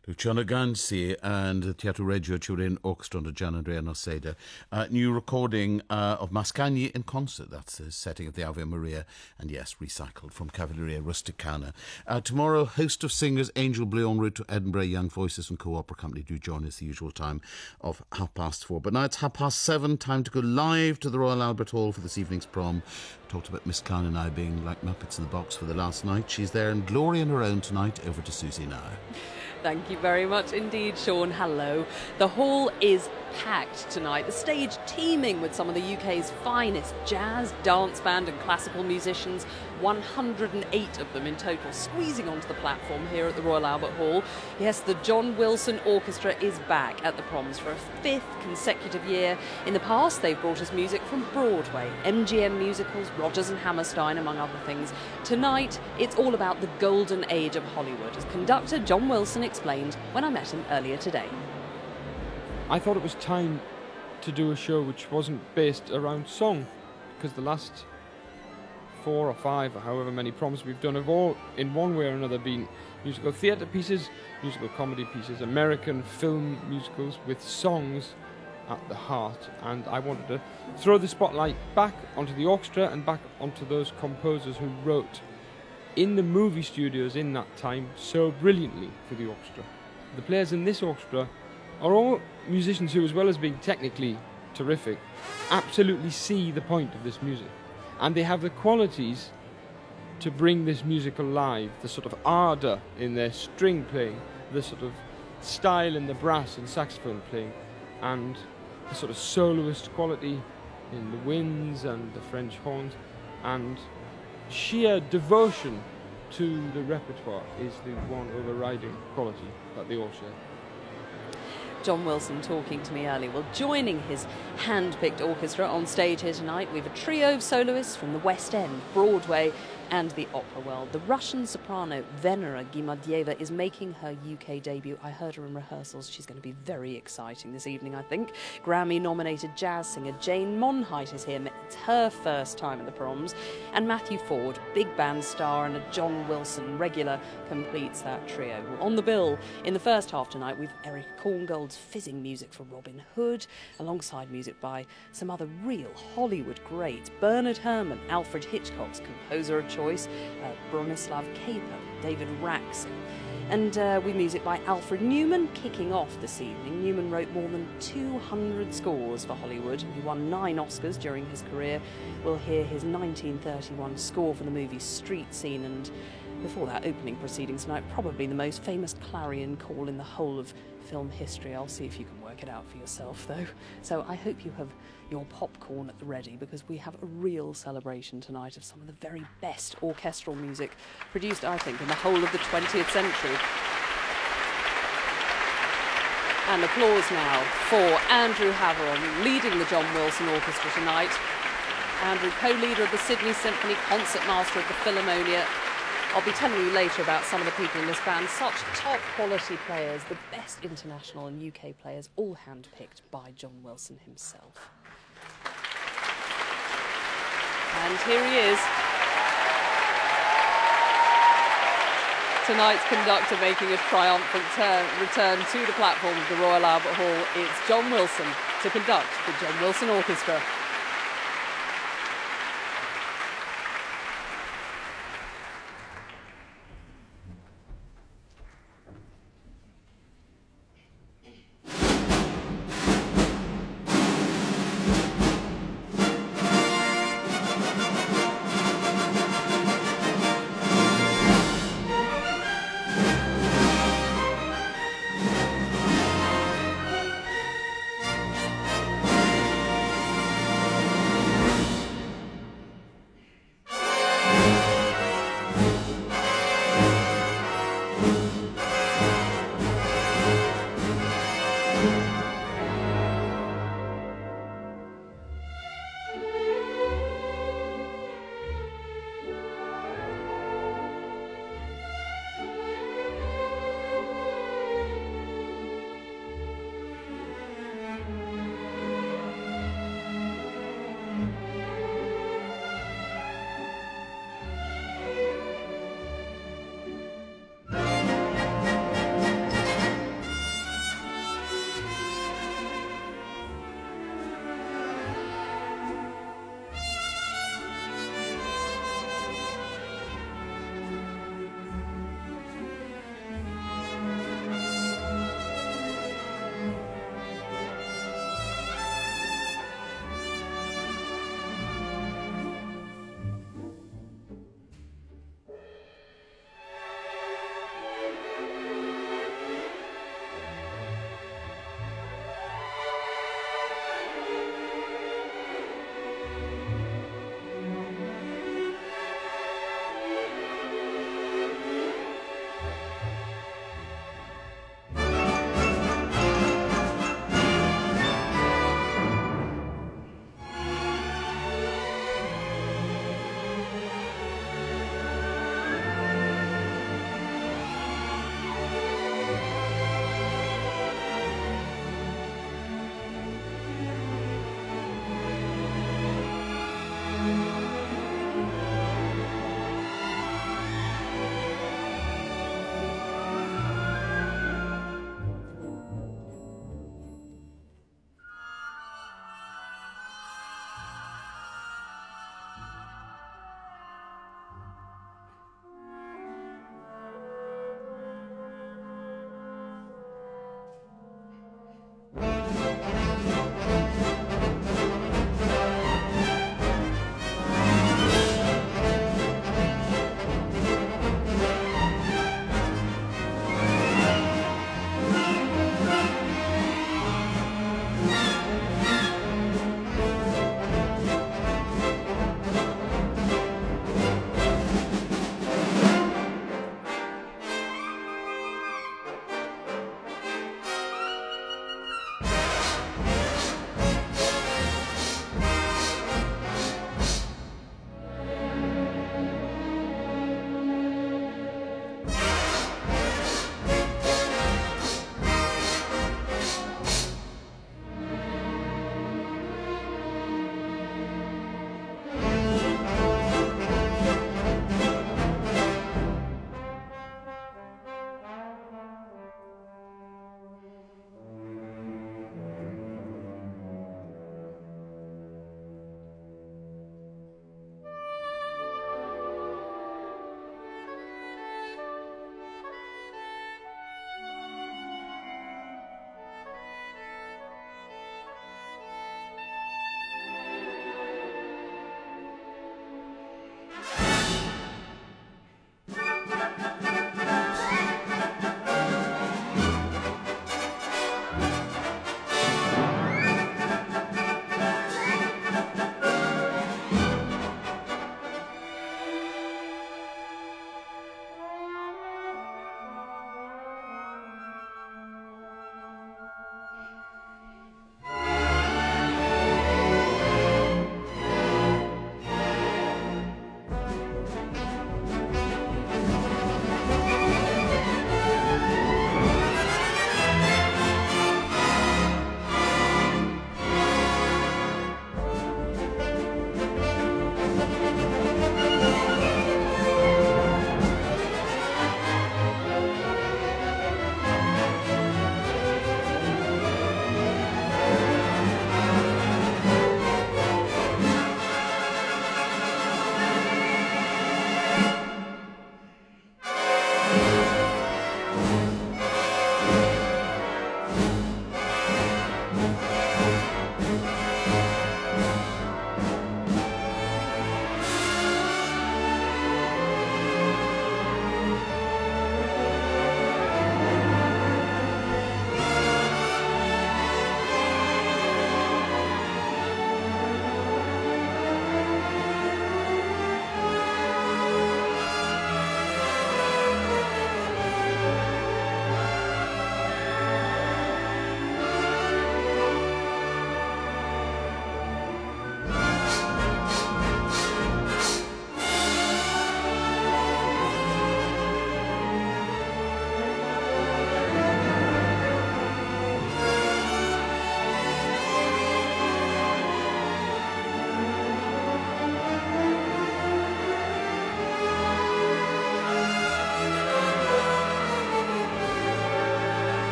Luciano Ganzi and Teatro Regio Turin Orchestra under Gian Andrea Noceda. New recording of Mascagni in concert. That's the setting of the Ave Maria. And yes, recycled from Cavalleria Rusticana. Tomorrow, host of singers Angel Blue en route to Edinburgh. Young Voices and Co-Opera Company do join us the usual time of 4:30. But now it's 7:30. Time to go live to the Royal Albert Hall for this evening's prom. Talked about Miss Klein and I being like Muppets in the box for the last night. She's there in glory on her own tonight. Over to Susie now. Thank you very much indeed, Sean. Hello. The hall is packed tonight. The stage teeming with some of the UK's finest jazz, dance band and classical musicians. 108 of them in total squeezing onto the platform here at the Royal Albert Hall. Yes, the John Wilson Orchestra is back at the proms for a 5th consecutive year. In the past, they've brought us music from Broadway, MGM musicals, Rodgers and Hammerstein, among other things. Tonight, it's all about the golden age of Hollywood, as conductor John Wilson explained when I met him earlier today. I thought it was time to do a show which wasn't based around song, because the last 4 or 5 or however many proms we've done have all in one way or another been musical theatre pieces, musical comedy pieces, American film musicals with songs at the heart, and I wanted to throw the spotlight back onto the orchestra and back onto those composers who wrote in the movie studios in that time so brilliantly for the orchestra. The players in this orchestra are all musicians who, as well as being technically terrific, absolutely see the point of this music. And they have the qualities to bring this music alive, the sort of ardour in their string playing, the sort of style in the brass and saxophone playing, and the sort of soloist quality in the winds and the French horns, and sheer devotion to the repertoire is the one overriding quality that they all share. John Wilson talking to me earlier. Well, joining his hand-picked orchestra on stage here tonight, we have a trio of soloists from the West End, Broadway and the opera world. The Russian soprano Venera Gimadieva is making her UK debut. I heard her in rehearsals. She's going to be very exciting this evening, I think. Grammy-nominated jazz singer Jane Monheit is here. It's her first time at the proms. And Matthew Ford, big band star and a John Wilson regular, completes that trio. On the bill in the first half tonight, we've Eric Korngold's fizzing music for Robin Hood, alongside music by some other real Hollywood greats. Bernard Herrmann, Alfred Hitchcock's composer of choice, Bronislaw Kaper, David Raksin. And with music by Alfred Newman kicking off this evening. Newman wrote more than 200 scores for Hollywood. He won 9 Oscars during his career. We'll hear his 1931 score for the movie Street Scene, and before that, opening proceedings tonight, probably the most famous clarion call in the whole of film history. I'll see if you can work it out for yourself, though. So I hope you have your popcorn at the ready, because we have a real celebration tonight of some of the very best orchestral music produced, I think, in the whole of the 20th century. And applause now for Andrew Haveron, leading the John Wilson Orchestra tonight. Andrew, co-leader of the Sydney Symphony, concertmaster of the Philharmonia. I'll be telling you later about some of the people in this band. Such top-quality players, the best international and UK players, all hand-picked by John Wilson himself. And here he is. Tonight's conductor making a triumphant return to the platform of the Royal Albert Hall. It's John Wilson to conduct the John Wilson Orchestra.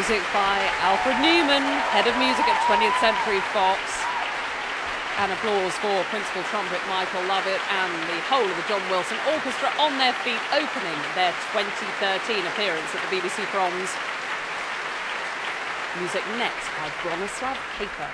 Music by Alfred Newman, head of music at 20th Century Fox. And applause for Principal Trumpet Michael Lovett and the whole of the John Wilson Orchestra on their feet, opening their 2013 appearance at the BBC Proms. Music next by Bronislaw Paper.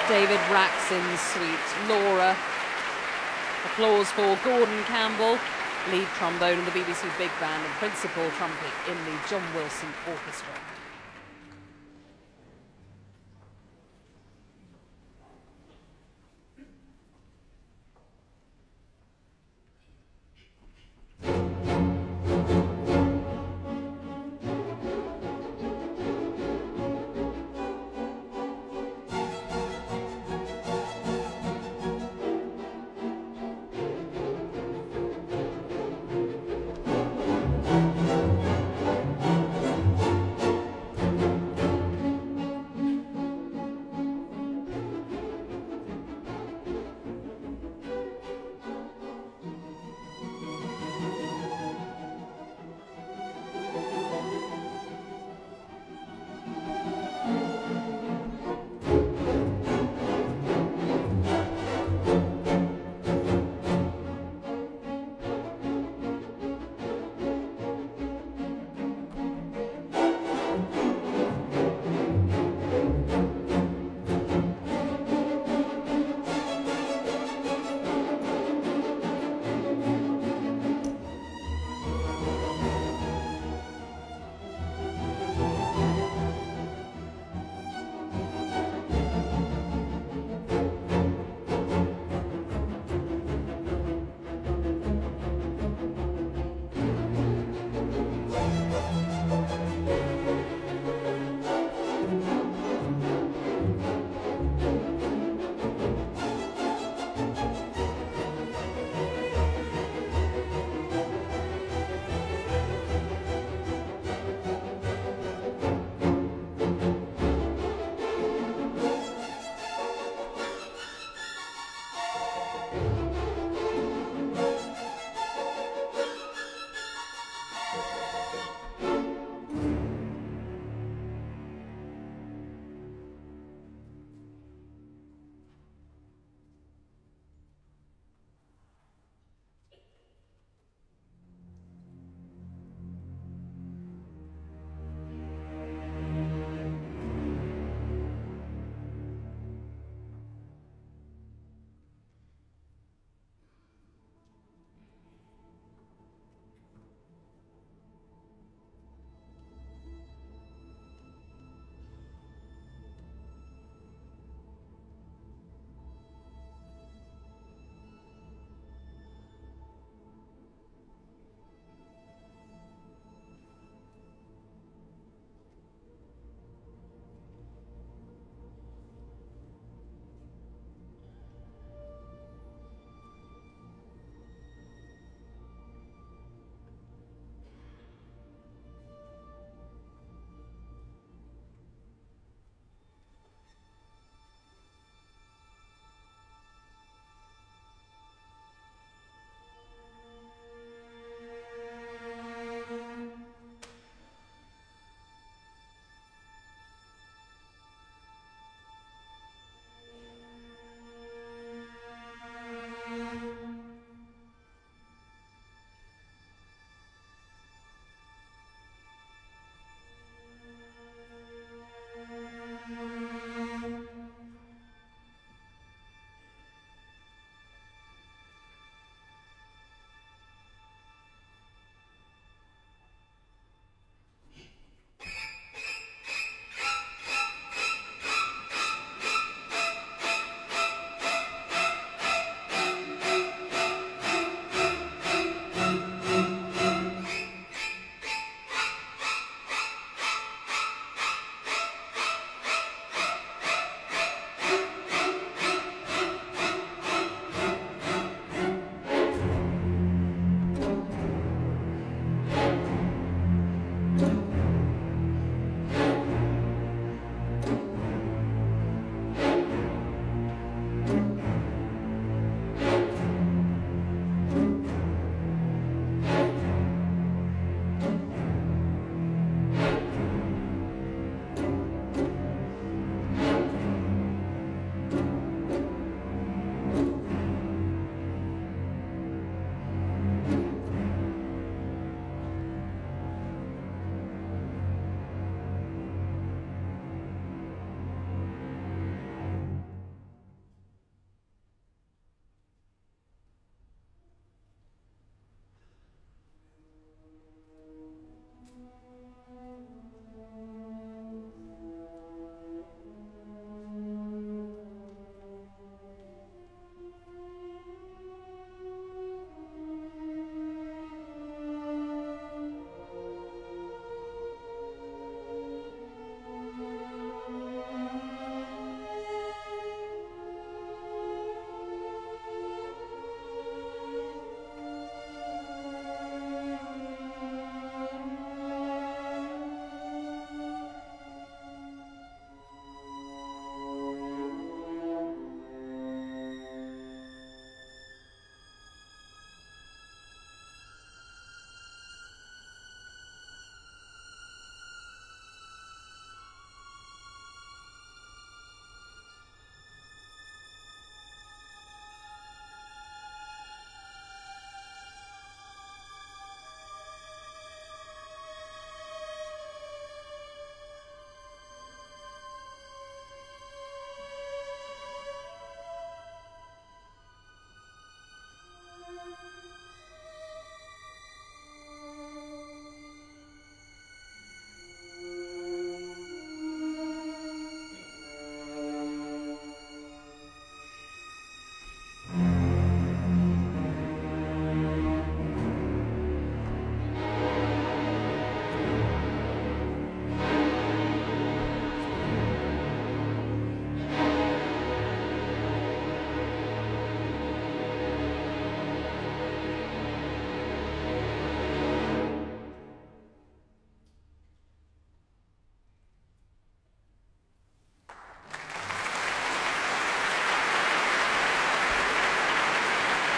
David Raxon's suite. Laura. Applause for Gordon Campbell, lead trombone in the BBC Big Band and principal trumpet in the John Wilson Orchestra.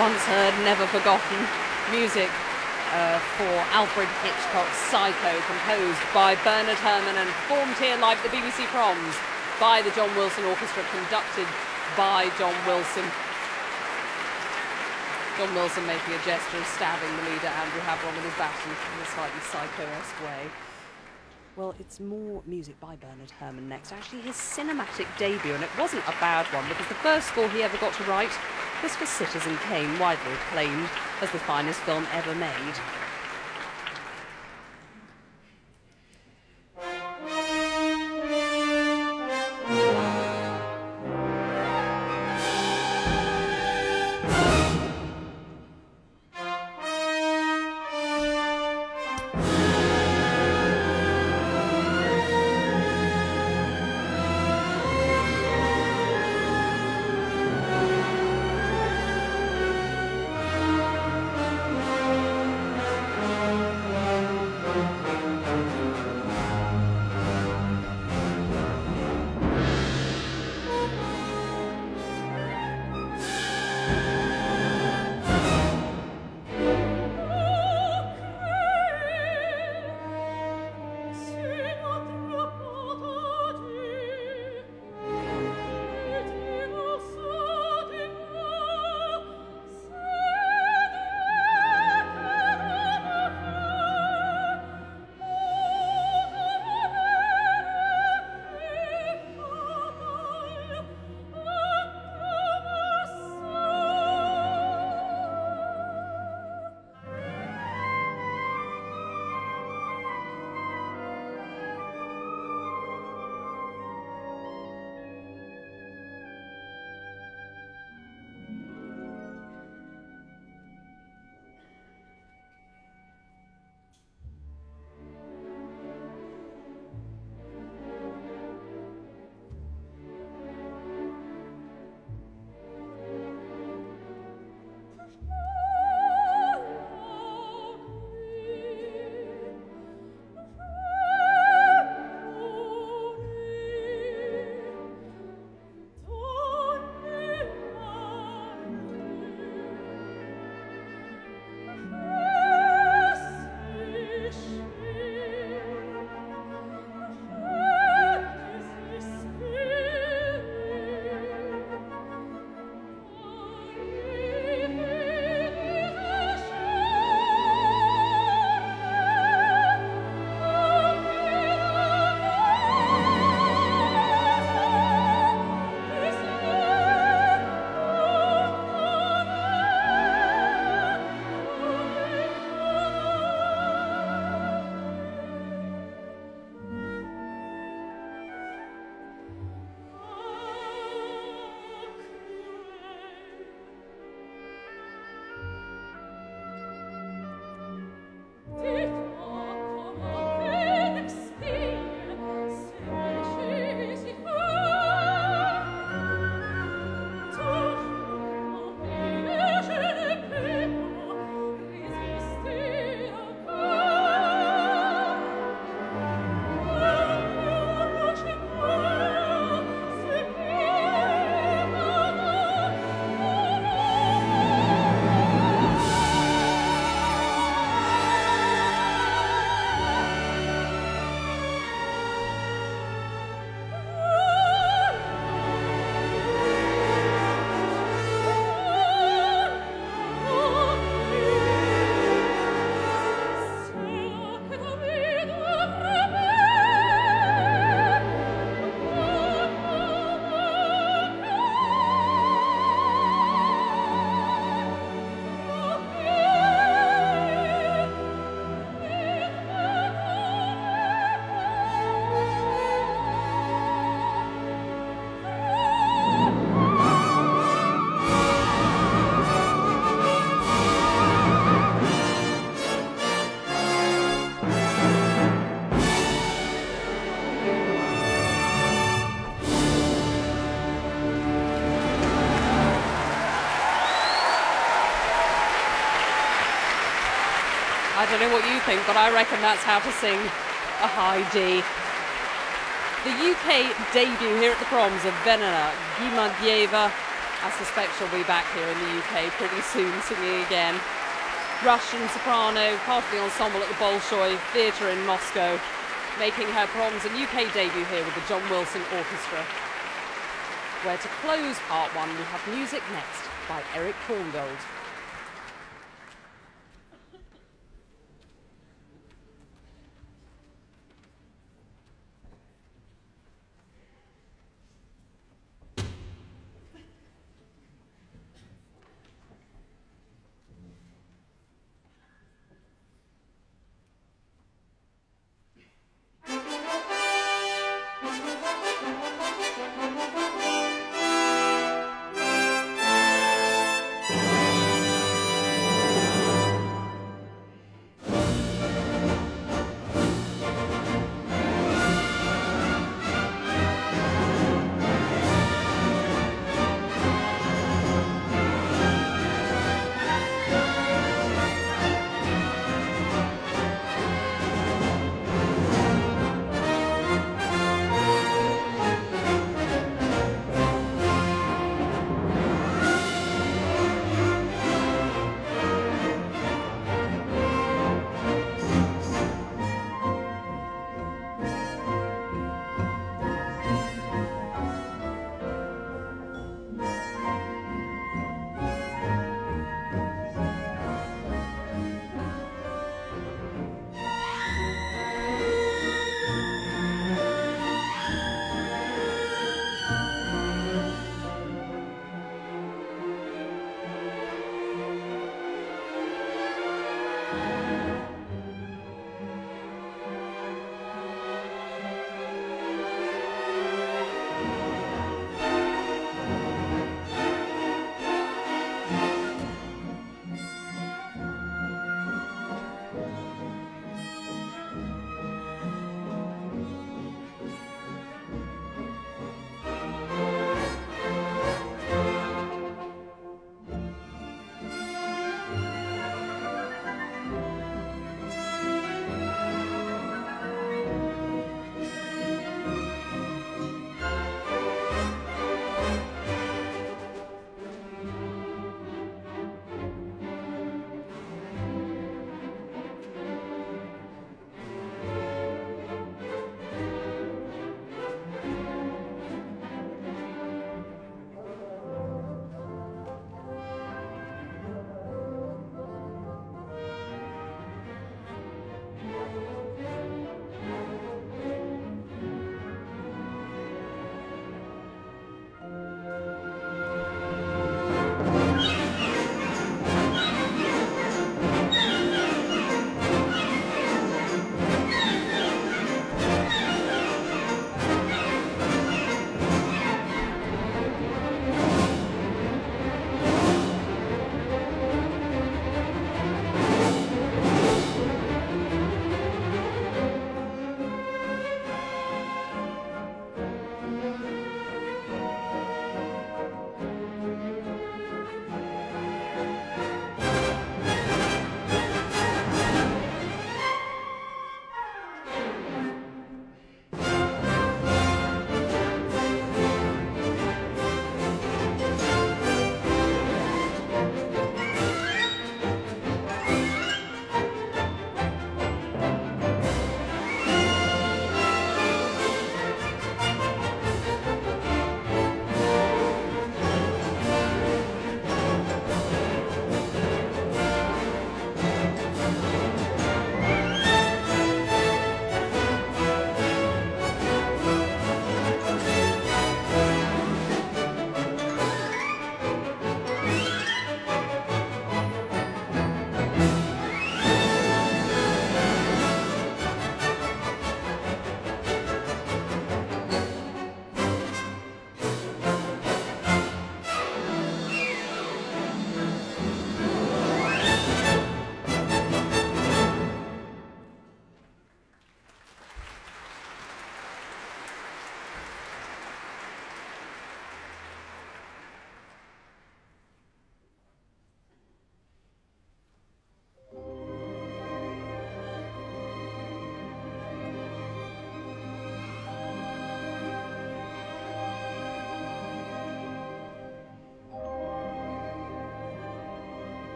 once heard, never forgotten. Music for Alfred Hitchcock's Psycho, composed by Bernard Herrmann and performed here live at the BBC Proms by the John Wilson Orchestra, conducted by John Wilson. John Wilson making a gesture of stabbing the leader, Andrew Havron, with his baton in a slightly psycho-esque way. Well, it's more music by Bernard Herrmann next. Actually, his cinematic debut, and it wasn't a bad one, because the first score he ever got to write was for Citizen Kane, widely acclaimed as the finest film ever made. I don't know what you think, but I reckon that's how to sing a high D. The UK debut here at the Proms of Venera Georgieva I suspect she'll be back here in the UK pretty soon singing again. Russian soprano, part of the ensemble at the Bolshoi Theatre in Moscow, making her Proms and UK debut here with the John Wilson Orchestra. Where to close part one, we have music next by Eric Korngold.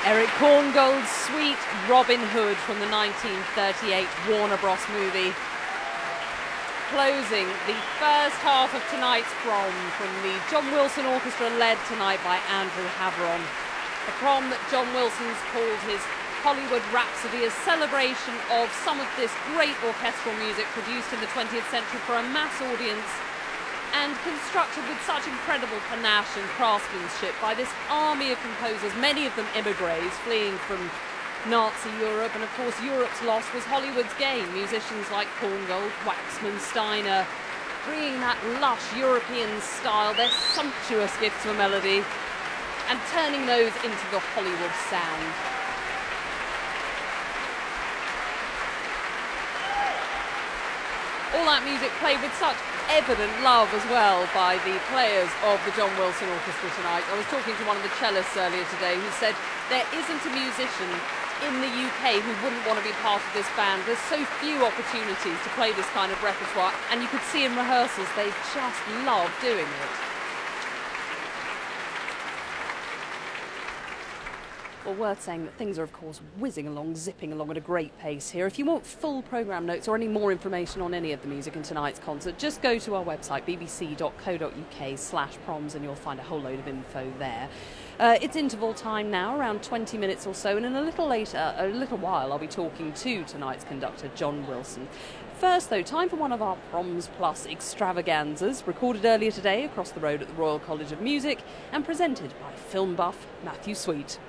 Eric Korngold's sweet Robin Hood from the 1938 Warner Bros. Movie. Closing the first half of tonight's prom from the John Wilson Orchestra, led tonight by Andrew Havron. A prom that John Wilson's called his Hollywood Rhapsody, a celebration of some of this great orchestral music produced in the 20th century for a mass audience and constructed with such incredible panache and craftsmanship by this army of composers, many of them emigres fleeing from Nazi Europe, and of course Europe's loss was Hollywood's gain. Musicians like Korngold, Waxman, Steiner, bringing that lush European style, their sumptuous gifts of melody, and turning those into the Hollywood sound. All that music played with such evident love as well by the players of the John Wilson Orchestra tonight. I was talking to one of the cellists earlier today who said there isn't a musician in the UK who wouldn't want to be part of this band. There's so few opportunities to play this kind of repertoire, and you could see in rehearsals they just love doing it. Well, worth saying that things are, of course, whizzing along, zipping along at a great pace here. If you want full programme notes or any more information on any of the music in tonight's concert, just go to our website, bbc.co.uk/proms, and you'll find a whole load of info there. It's interval time now, around 20 minutes or so, and in a little while, I'll be talking to tonight's conductor, John Wilson. First, though, time for one of our Proms Plus extravaganzas, recorded earlier today across the road at the Royal College of Music and presented by film buff Matthew Sweet.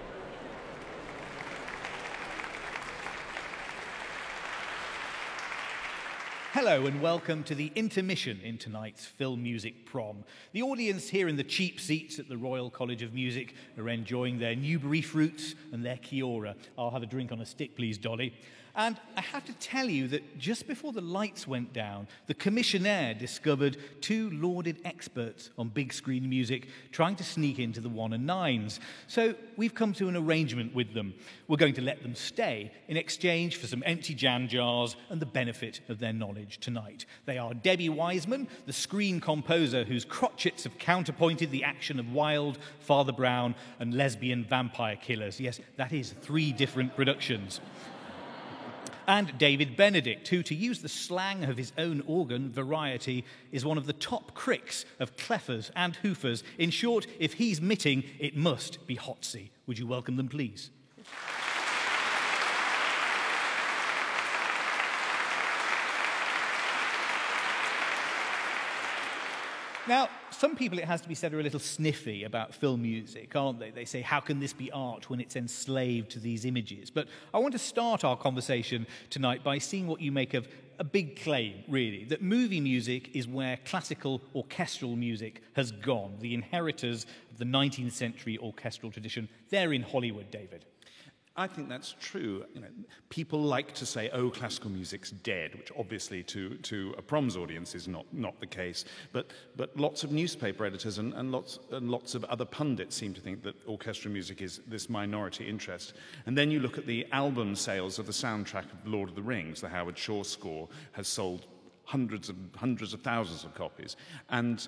Hello and welcome to the intermission in tonight's Film Music Prom. The audience here in the cheap seats at the Royal College of Music are enjoying their Newbury fruits and their Kia-Ora. I'll have a drink on a stick, please, Dolly. And I have to tell you that just before the lights went down, the commissionaire discovered two lauded experts on big screen music trying to sneak into the 1 and 9s. So we've come to an arrangement with them. We're going to let them stay in exchange for some empty jam jars and the benefit of their knowledge tonight. They are Debbie Wiseman, the screen composer whose crotchets have counterpointed the action of Wild, Father Brown and Lesbian Vampire Killers. Yes, that is 3 different productions. And David Benedict, who, to use the slang of his own organ, Variety, is one of the top cricks of cleffers and hoofers. In short, if he's mitting, it must be Hotsy. Would you welcome them, please? Now, some people, it has to be said, are a little sniffy about film music, aren't they? They say, how can this be art when it's enslaved to these images? But I want to start our conversation tonight by seeing what you make of a big claim, really, that movie music is where classical orchestral music has gone. The inheritors of the 19th century orchestral tradition, they're in Hollywood, David. I think that's true. You know, people like to say, "Oh, classical music's dead," which obviously to a proms audience is not the case. But lots of newspaper editors and lots of other pundits seem to think that orchestral music is this minority interest. And then you look at the album sales of the soundtrack of Lord of the Rings. The Howard Shore score has sold hundreds of thousands of copies, and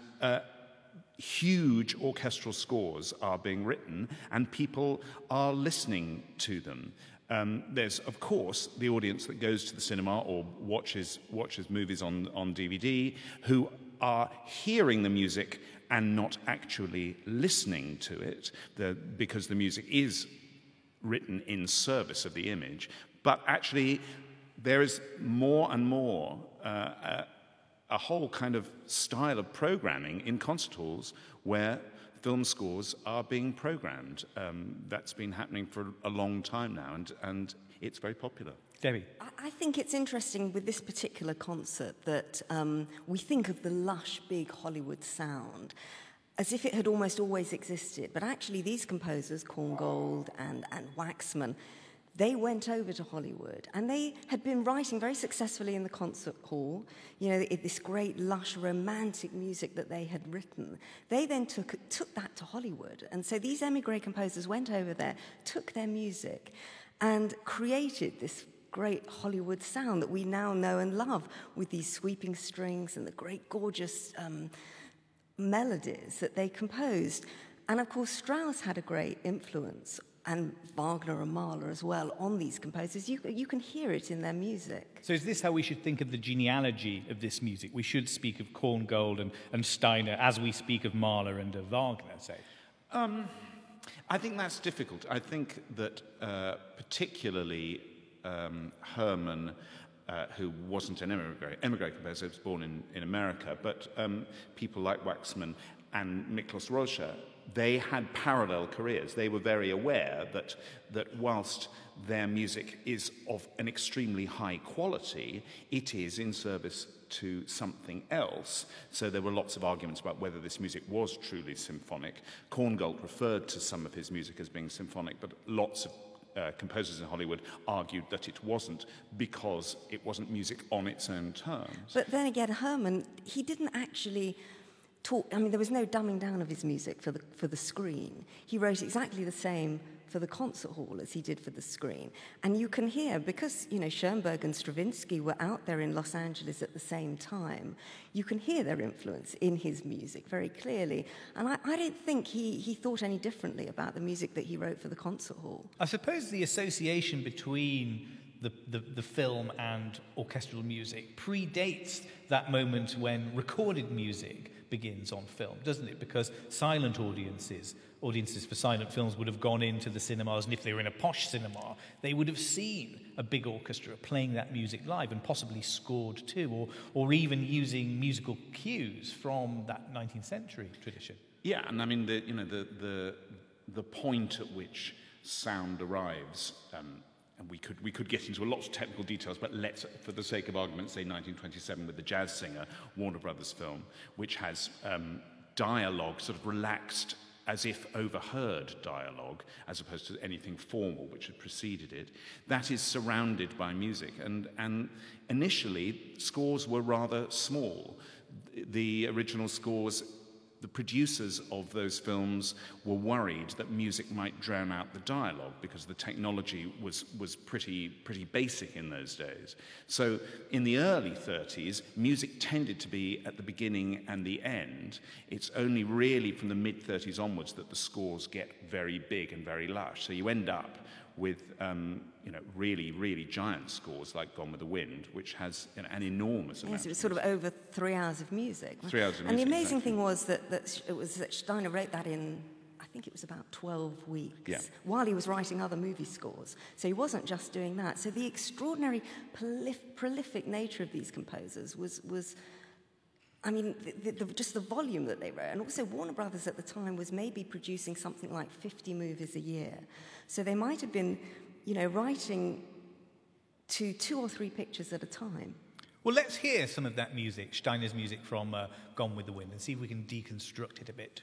huge orchestral scores are being written and people are listening to them. There's, of course, the audience that goes to the cinema or watches movies on DVD who are hearing the music and not actually listening to it, because the music is written in service of the image. But actually, there is more and more a whole kind of style of programming in concert halls where film scores are being programmed. That's been happening for a long time now, and it's very popular. Debbie? I think it's interesting with this particular concert that we think of the lush, big Hollywood sound as if it had almost always existed. But actually, these composers, Korngold and Waxman, they went over to Hollywood, and they had been writing very successfully in the concert hall, you know, this great, lush, romantic music that they had written. They then took that to Hollywood. And so these émigré composers went over there, took their music, and created this great Hollywood sound that we now know and love, with these sweeping strings and the great, gorgeous melodies that they composed. And, of course, Strauss had a great influence and Wagner and Mahler as well on these composers. You can hear it in their music. So is this how we should think of the genealogy of this music? We should speak of Korngold and Steiner as we speak of Mahler and of Wagner, say? I think that's difficult. I think that particularly Hermann, who wasn't an emigre composer, was born in America, but people like Waxman and Miklos Rozsa, they had parallel careers. They were very aware that whilst their music is of an extremely high quality, it is in service to something else. So there were lots of arguments about whether this music was truly symphonic. Korngold referred to some of his music as being symphonic, but lots of composers in Hollywood argued that it wasn't because it wasn't music on its own terms. But then again, Hermann, he didn't actually talk. I mean, there was no dumbing down of his music for the screen. He wrote exactly the same for the concert hall as he did for the screen. And you can hear, because, Schoenberg and Stravinsky were out there in Los Angeles at the same time, you can hear their influence in his music very clearly. And I don't think he thought any differently about the music that he wrote for the concert hall. I suppose the association between the film and orchestral music predates that moment when recorded music begins on film, doesn't it? Because silent audiences for silent films would have gone into the cinemas, and if they were in a posh cinema, they would have seen a big orchestra playing that music live and possibly scored too, or even using musical cues from that 19th century tradition. Yeah, and I mean the point at which sound arrives. And we could get into a lot of technical details, but let's, for the sake of argument, say 1927 with The Jazz Singer, Warner Brothers film, which has dialogue sort of relaxed as if overheard dialogue, as opposed to anything formal which had preceded it. That is surrounded by music, and initially scores were rather small. The original scores, the producers of those films were worried that music might drown out the dialogue because the technology was pretty basic in those days. So in the early 30s, music tended to be at the beginning and the end. It's only really from the mid-30s onwards that the scores get very big and very lush. So you end up with really, really giant scores like Gone with the Wind, which has an enormous amount. Yes, it was sort of over 3 hours of music. 3 hours of music. And the amazing exactly. thing was that Steiner wrote that in, I think it was about 12 weeks, while he was writing other movie scores. So he wasn't just doing that. So the extraordinary prolific nature of these composers was I mean, just the volume that they wrote. And also Warner Brothers at the time was maybe producing something like 50 movies a year. So they might have been, writing to 2 or 3 pictures at a time. Well, let's hear some of that music, Steiner's music from Gone with the Wind, and see if we can deconstruct it a bit.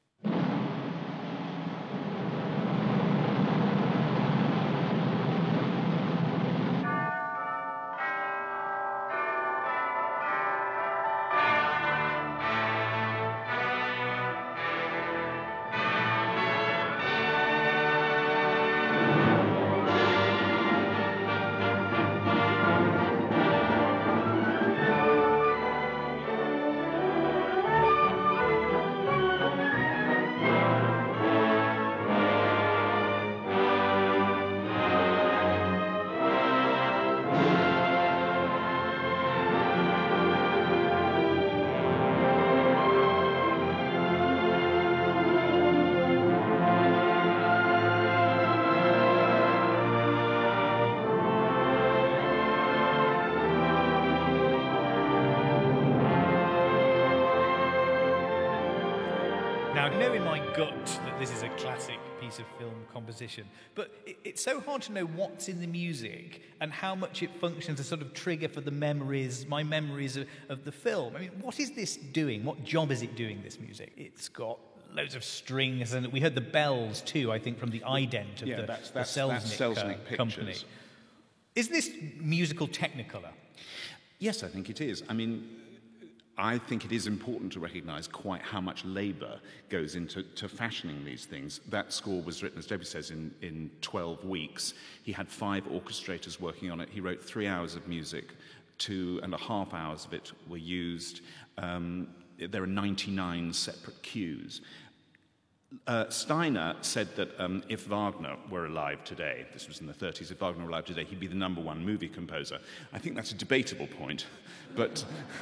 Now, I know in my gut that this is a classic piece of film composition, but it's so hard to know what's in the music and how much it functions as a sort of trigger for my memories of the film. I mean, what is this doing? What job is it doing, this music? It's got loads of strings, and we heard the bells too, I think, from the ident of the Selznick company. Is this musical technicolor? Yes, I think it is. I mean, I think it is important to recognise quite how much labour goes into fashioning these things. That score was written, as Debbie says, in 12 weeks. He had 5 orchestrators working on it. He wrote 3 hours of music. 2.5 hours of it were used. There are 99 separate cues. Steiner said that if Wagner were alive today, this was in the 30s, if Wagner were alive today, he'd be the #1 movie composer. I think that's a debatable point, but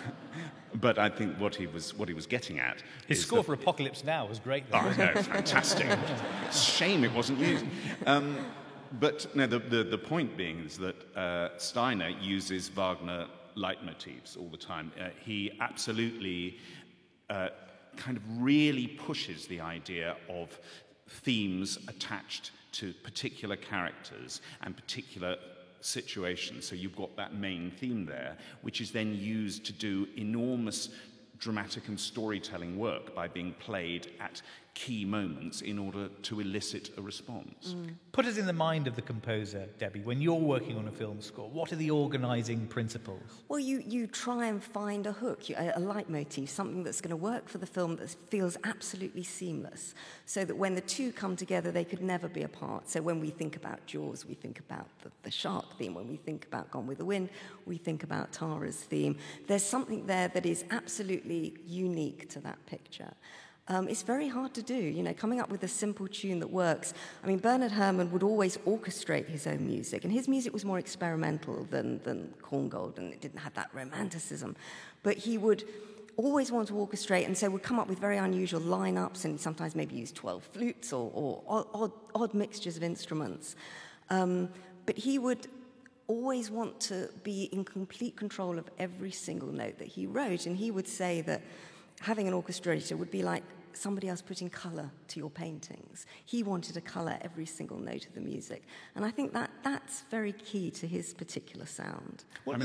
I think what he was getting at. His score for Apocalypse Now was great, though. Oh, no, it's fantastic. It's a shame it wasn't used. But no, the point being is that Steiner uses Wagner leitmotifs all the time. He absolutely kind of really pushes the idea of themes attached to particular characters and particular situations. So you've got that main theme there, which is then used to do enormous dramatic and storytelling work by being played at key moments in order to elicit a response. Put us in the mind of the composer, Debbie. When you're working on a film score, what are the organising principles? Well, you try and find a hook, a leitmotif, something that's going to work for the film that feels absolutely seamless, so that when the two come together, they could never be apart. So when we think about Jaws, we think about the shark theme. When we think about Gone with the Wind, we think about Tara's theme. There's something there that is absolutely unique to that picture. It's very hard to do, coming up with a simple tune that works. I mean, Bernard Herrmann would always orchestrate his own music, and his music was more experimental than Korngold, and it didn't have that romanticism. But he would always want to orchestrate, and so would come up with very unusual lineups, and sometimes maybe use 12 flutes or odd mixtures of instruments. But he would always want to be in complete control of every single note that he wrote, and he would say that having an orchestrator would be like somebody else putting colour to your paintings. He wanted to colour every single note of the music. And I think that's very key to his particular sound. Well,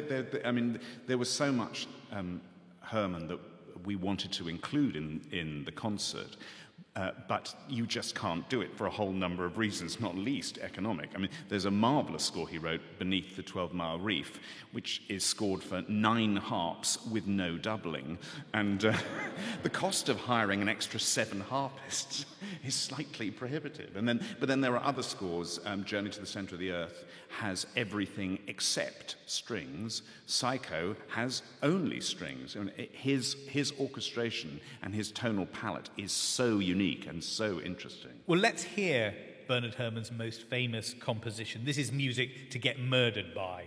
there was so much Herrmann that we wanted to include in the concert, but you just can't do it for a whole number of reasons, not least economic. I mean, there's a marvellous score he wrote, Beneath the 12-Mile Reef, which is scored for 9 harps with no doubling, and the cost of hiring an extra 7 harpists is slightly prohibitive. But then there are other scores. Journey to the Centre of the Earth has everything except strings. Psycho has only strings. I mean, his orchestration and his tonal palette is so unique and so interesting. Well, let's hear Bernard Herrmann's most famous composition. This is music to get murdered by.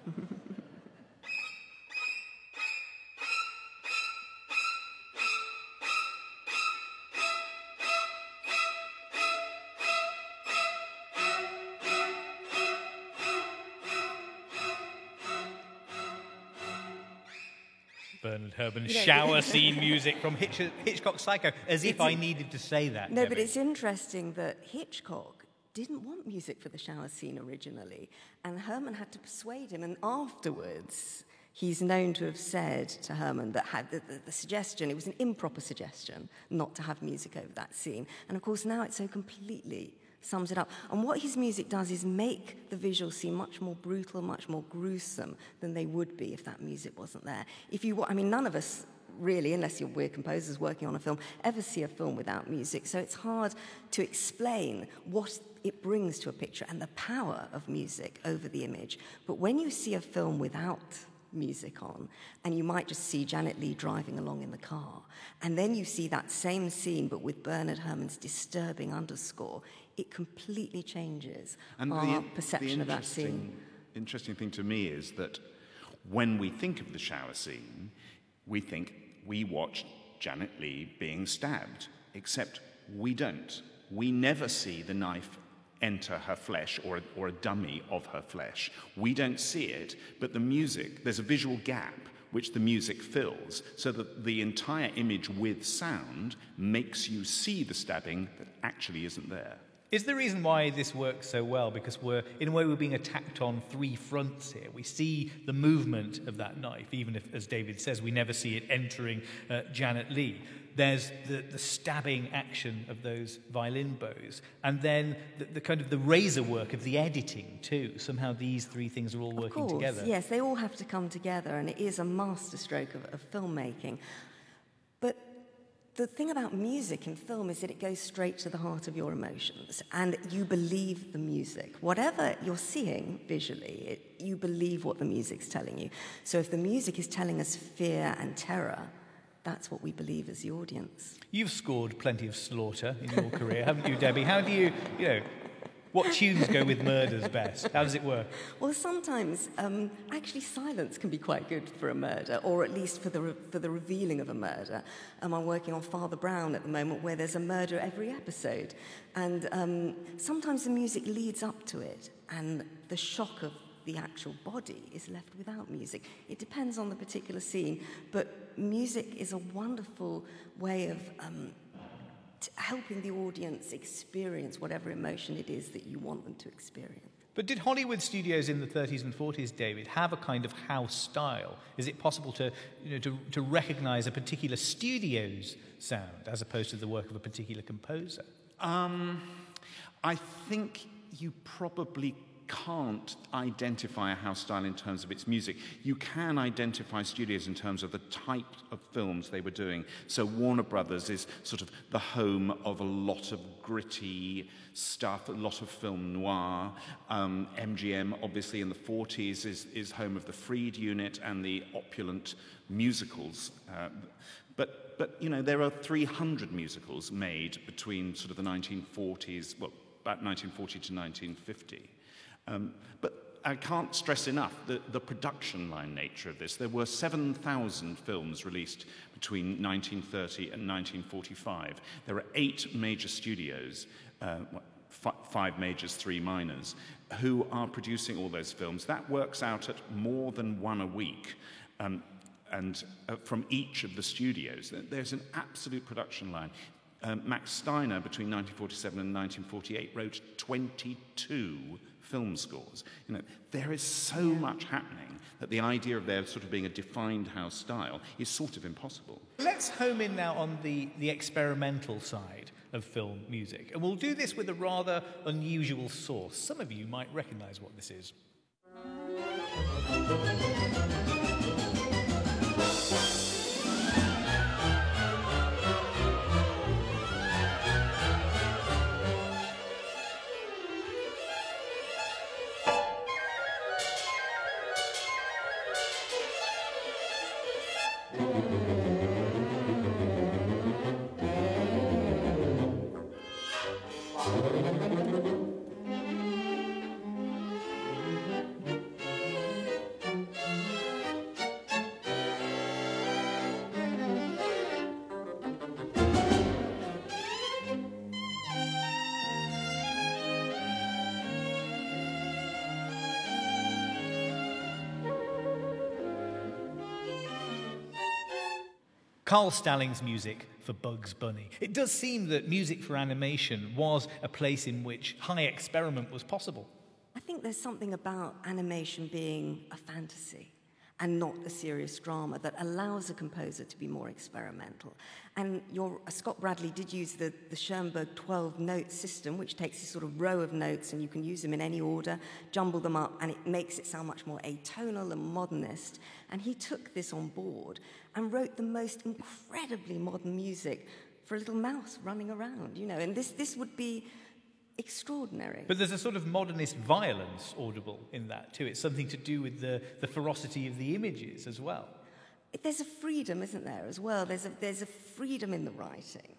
Bernard Herrmann's shower scene music from Hitchcock's Psycho, as if I needed to say that. No, Debbie. but it's interesting that Hitchcock didn't want music for the shower scene originally, and Herrmann had to persuade him, and afterwards he's known to have said to Herrmann that had the suggestion, it was an improper suggestion not to have music over that scene, and of course now it so completely sums it up. And what his music does is make the visuals seem much more brutal, much more gruesome than they would be if that music wasn't there. None of us really, unless we're composers working on a film, ever see a film without music. So it's hard to explain what it brings to a picture and the power of music over the image. But when you see a film without music on, and you might just see Janet Leigh driving along in the car, and then you see that same scene but with Bernard Herrmann's disturbing underscore, it completely changes our perception of that scene. The interesting thing to me is that when we think of the shower scene, we watch Janet Leigh being stabbed, except we don't. We never see the knife enter her flesh or a dummy of her flesh. We don't see it, but the music, there's a visual gap which the music fills, so that the entire image with sound makes you see the stabbing that actually isn't there. Is the reason why this works so well because we're being attacked on 3 fronts here? We see the movement of that knife, even if, as David says, we never see it entering Janet Leigh. There's the stabbing action of those violin bows, and then the kind of the razor work of the editing too. Somehow these 3 things are all working together. Yes, they all have to come together, and it is a masterstroke of filmmaking. But the thing about music in film is that it goes straight to the heart of your emotions, and you believe the music. Whatever you're seeing visually, you believe what the music's telling you. So if the music is telling us fear and terror, that's what we believe as the audience. You've scored plenty of slaughter in your career, haven't you, Debbie? How do you what tunes go with murders best? How does it work? Well, sometimes actually silence can be quite good for a murder, or at least for the revealing of a murder. I'm working on Father Brown at the moment, where there's a murder every episode, and sometimes the music leads up to it, and the shock of the actual body is left without music. It depends on the particular scene, but music is a wonderful way of helping the audience experience whatever emotion it is that you want them to experience. But did Hollywood studios in the 30s and 40s, David, have a kind of house style? Is it possible to recognise a particular studio's sound as opposed to the work of a particular composer? I think you probably can't identify a house style in terms of its music. You can identify studios in terms of the type of films they were doing. So Warner Brothers is sort of the home of a lot of gritty stuff, a lot of film noir. MGM, obviously, in the 40s is home of the Freed unit and the opulent musicals. But there are 300 musicals made between sort of the 1940s, about 1940 to 1950. But I can't stress enough the production line nature of this. There were 7,000 films released between 1930 and 1945. There are 8 major studios, 5 majors, 3 minors, who are producing all those films. That works out at more than one a week. And from each of the studios, there's an absolute production line. Max Steiner, between 1947 and 1948, wrote 22 film scores. There is so much happening that the idea of there sort of being a defined house style is sort of impossible. Let's home in now on the experimental side of film music. And we'll do this with a rather unusual source. Some of you might recognise what this is. Carl Stalling's music for Bugs Bunny. It does seem that music for animation was a place in which high experiment was possible. I think there's something about animation being a fantasy and not a serious drama that allows a composer to be more experimental. And Scott Bradley did use the Schoenberg 12-note system, which takes this sort of row of notes, and you can use them in any order, jumble them up, and it makes it sound much more atonal and modernist. And he took this on board and wrote the most incredibly modern music for a little mouse running around, and this would be extraordinary. But there's a sort of modernist violence audible in that too. It's something to do with the ferocity of the images as well. There's a freedom, isn't there, as well? There's a freedom in the writing.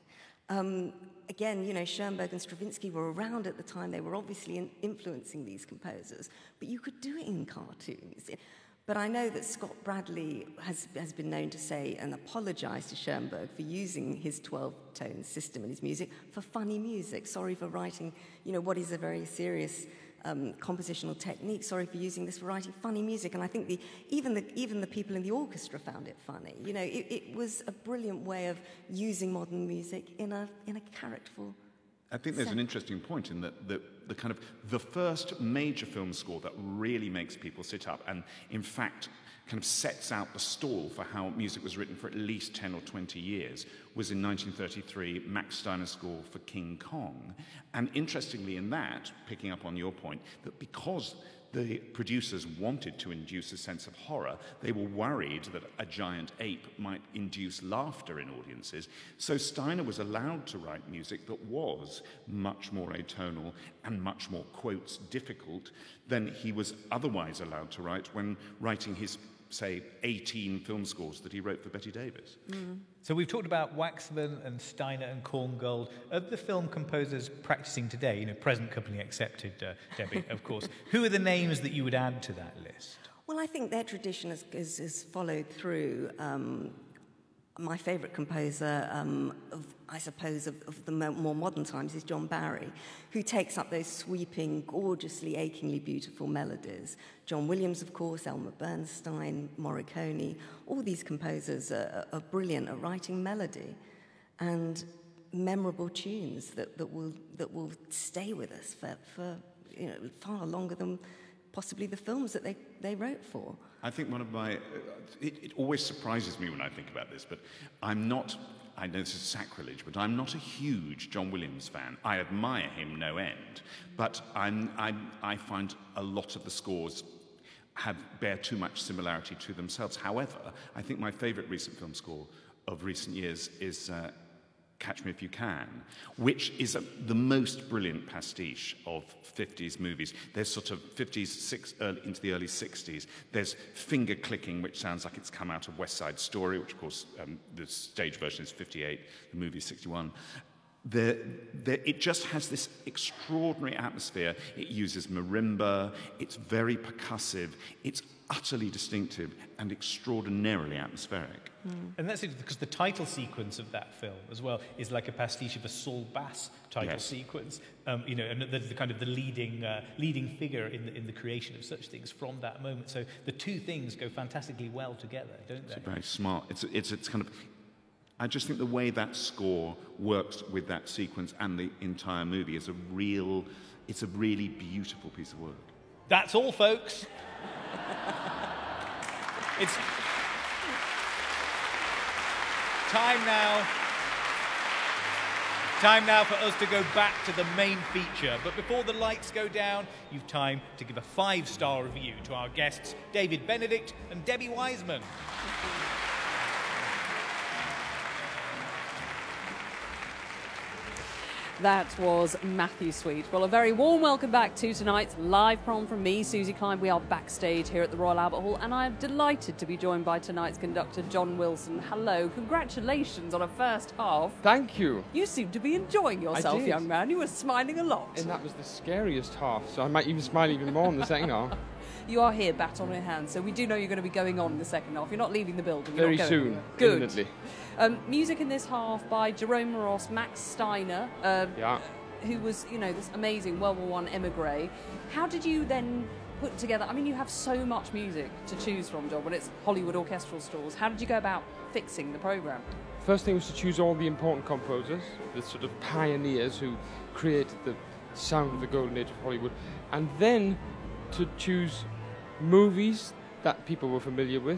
Again, Schoenberg and Stravinsky were around at the time. They were obviously influencing these composers, but you could do it in cartoons. But I know that Scott Bradley has been known to say and apologise to Schoenberg for using his 12-tone system in his music for funny music. Sorry for writing, what is a very serious compositional technique. Sorry for using this for writing funny music. And I think even the people in the orchestra found it funny. It was a brilliant way of using modern music in a characterful. I think there's an interesting point in that the kind of the first major film score that really makes people sit up and, in fact, kind of sets out the stall for how music was written for at least 10 or 20 years was in 1933, Max Steiner's score for King Kong. And interestingly in that, picking up on your point, that because the producers wanted to induce a sense of horror, they were worried that a giant ape might induce laughter in audiences. So Steiner was allowed to write music that was much more atonal and much more, quotes, difficult than he was otherwise allowed to write when writing his, say, 18 film scores that he wrote for Bette Davis. So we've talked about Waxman and Steiner and Korngold. Of the film composers practicing today, present company accepted, Debbie, of course, who are the names that you would add to that list? Well, I think their tradition is followed through. My favourite composer, of the more modern times, is John Barry, who takes up those sweeping, gorgeously, achingly beautiful melodies. John Williams, of course, Elmer Bernstein, Morricone, all these composers are brilliant at writing melody and memorable tunes that will stay with us for far longer than possibly the films that they wrote for. I think one of my... It always surprises me when I think about this, but I'm not... I know this is sacrilege, but I'm not a huge John Williams fan. I admire him no end, but I find a lot of the scores bear too much similarity to themselves. However, I think my favourite recent film score of recent years is Catch Me If You Can, which is the most brilliant pastiche of 50s movies. There's sort of 50s into the early 60s. There's finger clicking, which sounds like it's come out of West Side Story, which of course the stage version is 58, the movie is 61. It just has this extraordinary atmosphere. It uses marimba, it's very percussive, it's utterly distinctive and extraordinarily atmospheric. And that's it, because the title sequence of that film as well is like a pastiche of a Saul Bass title sequence, and the kind of the leading figure in the creation of such things from that moment. So the two things go fantastically well together, don't they? It's very smart. It's kind of... I just think the way that score works with that sequence and the entire movie is it's a really beautiful piece of work. That's all, folks. It's time now for us to go back to the main feature. But before the lights go down, you've time to give a 5-star review to our guests, David Benedict and Debbie Wiseman. That was Matthew Sweet. Well, a very warm welcome back to tonight's live prom from me, Susie Klein. We are backstage here at the Royal Albert Hall, and I am delighted to be joined by tonight's conductor, John Wilson. Hello, congratulations on a first half. Thank you. You seem to be enjoying yourself, did. young man. You were smiling a lot. And that was the scariest half, so I might even smile even more in the second half. You are here, bat on in hand, so we do know you're going to be going on in the second half. You're not leaving the building. Very soon, Good. imminently. Music in this half by Jerome Ross, Max Steiner, who was, this amazing World War I emigre. How did you then put together... I mean, you have so much music to choose from, John, when it's Hollywood orchestral scores. How did you go about fixing the programme? First thing was to choose all the important composers, the sort of pioneers who created the sound of the golden age of Hollywood, and then to choose movies that people were familiar with,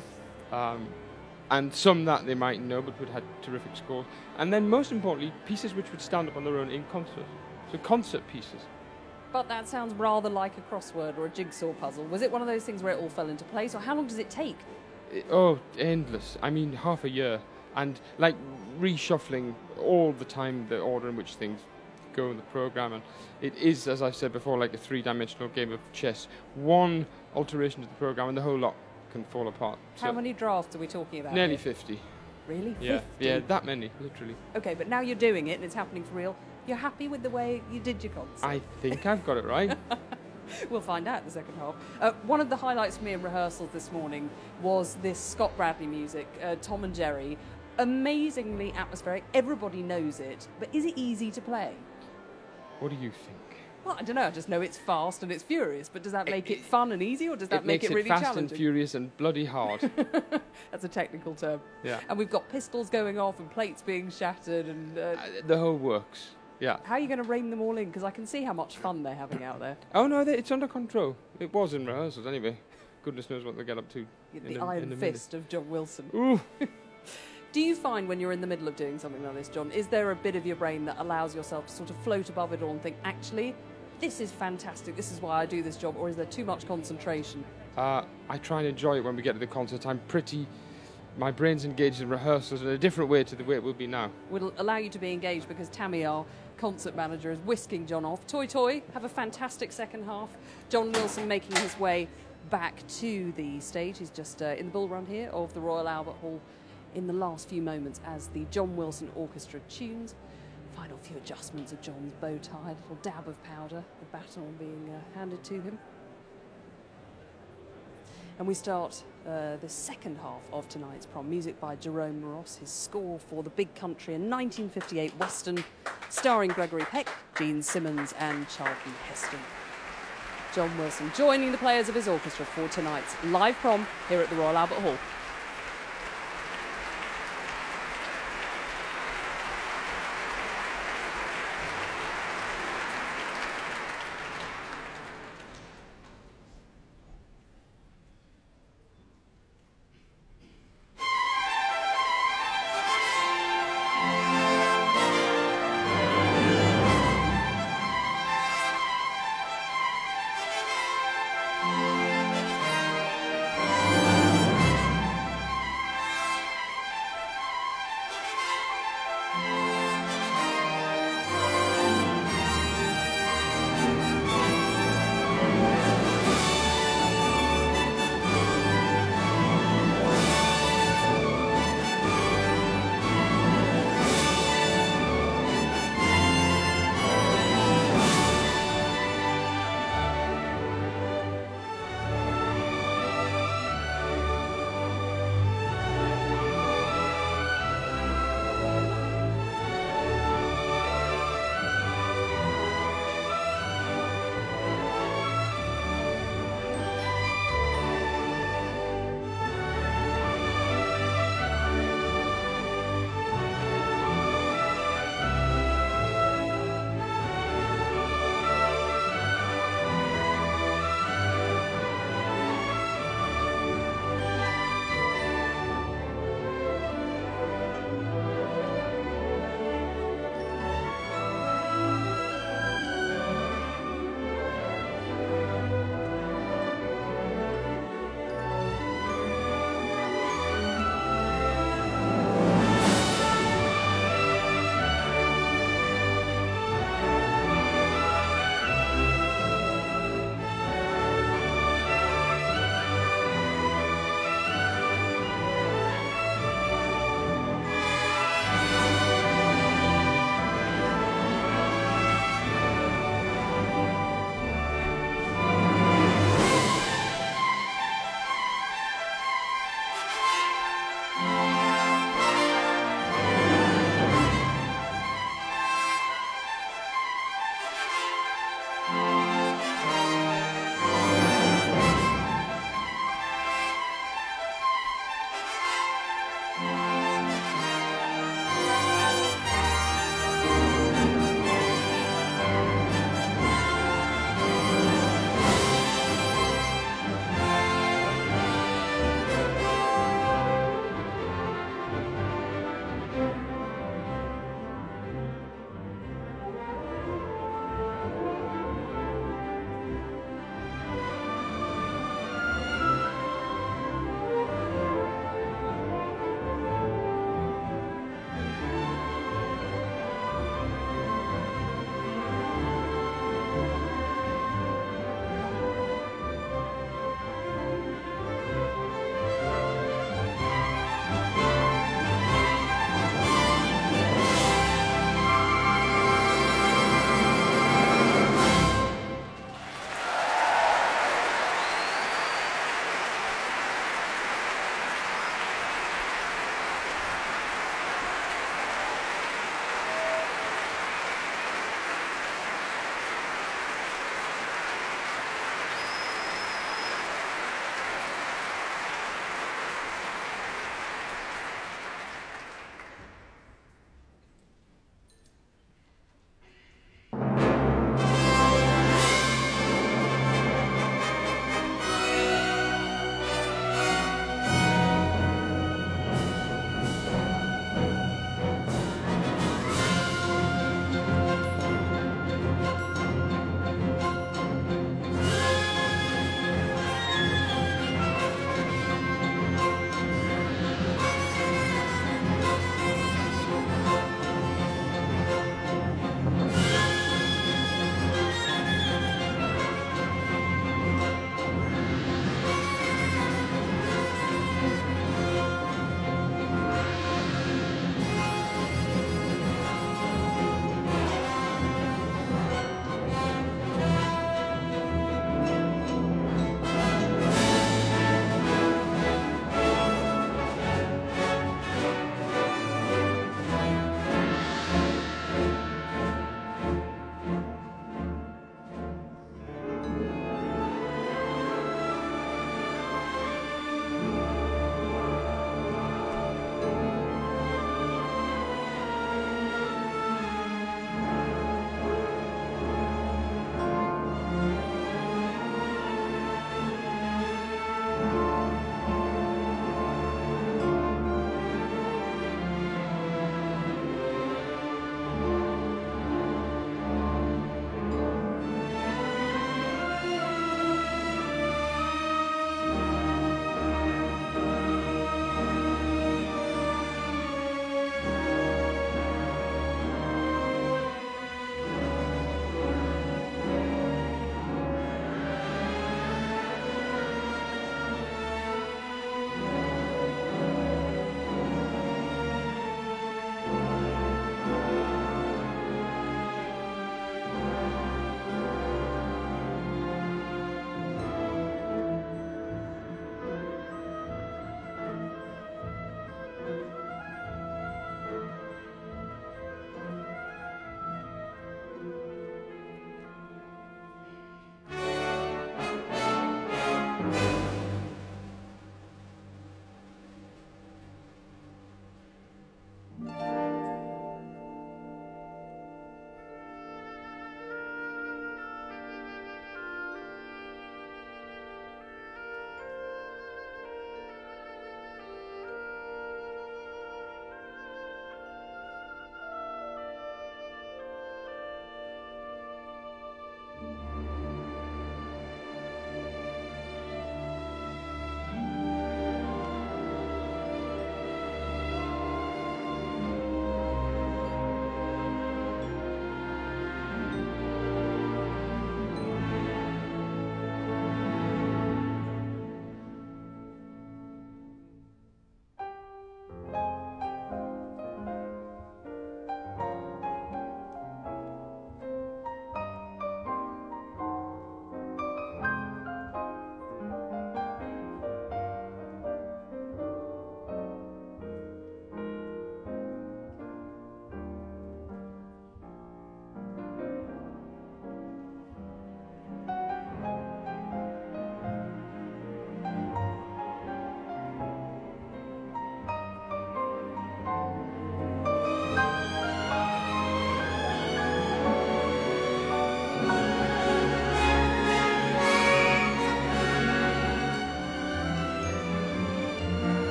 and some that they might know but would have terrific scores, and then most importantly, pieces which would stand up on their own in concert, so concert pieces. But that sounds rather like a crossword or a jigsaw puzzle. Was it one of those things where it all fell into place, or how long does it take? Endless. I mean, half a year, and like reshuffling all the time the order in which things go in the programme, and it is, as I've said before, like a three-dimensional game of chess. One alteration to the programme and the whole lot can fall apart. How many drafts are we talking about? Nearly here? 50. Really? Yeah, 50? yeah, that many, literally. Okay, but now you're doing it and it's happening for real. You're happy with the way you did your concert? I think I've got it right. We'll find out in the second half. One of the highlights for me in rehearsals this morning was this Scott Bradley music, Tom and Jerry. Amazingly atmospheric. Everybody knows it. But is it easy to play? What do you think? Well, I don't know. I just know it's fast and it's furious. But does that make it fun and easy, or does that make it really fast challenging? and furious and bloody hard. That's a technical term. Yeah. And we've got pistols going off and plates being shattered and... the whole works. Yeah. How are you going to rein them all in? Because I can see how much fun they're having out there. Oh, no, it's under control. It was in rehearsals anyway. Goodness knows what they get up to. The iron fist of John Wilson. Ooh. Do you find when you're in the middle of doing something like this, John, is there a bit of your brain that allows yourself to sort of float above it all and think, actually, this is fantastic, this is why I do this job, or is there too much concentration? I try and enjoy it when we get to the concert. My brain's engaged in rehearsals in a different way to the way it will be now. Will allow you to be engaged because Tammy, our concert manager, is whisking John off. Toy, have a fantastic second half. John Wilson making his way back to the stage. He's just in the bull run here of the Royal Albert Hall in the last few moments as the John Wilson Orchestra tunes. Final few adjustments of John's bow tie, a little dab of powder, the baton being handed to him. And we start the second half of tonight's prom. Music by Jerome Ross, his score for The Big Country, a 1958 Western starring Gregory Peck, Gene Simmons and Charlton Heston. John Wilson joining the players of his orchestra for tonight's live prom here at the Royal Albert Hall.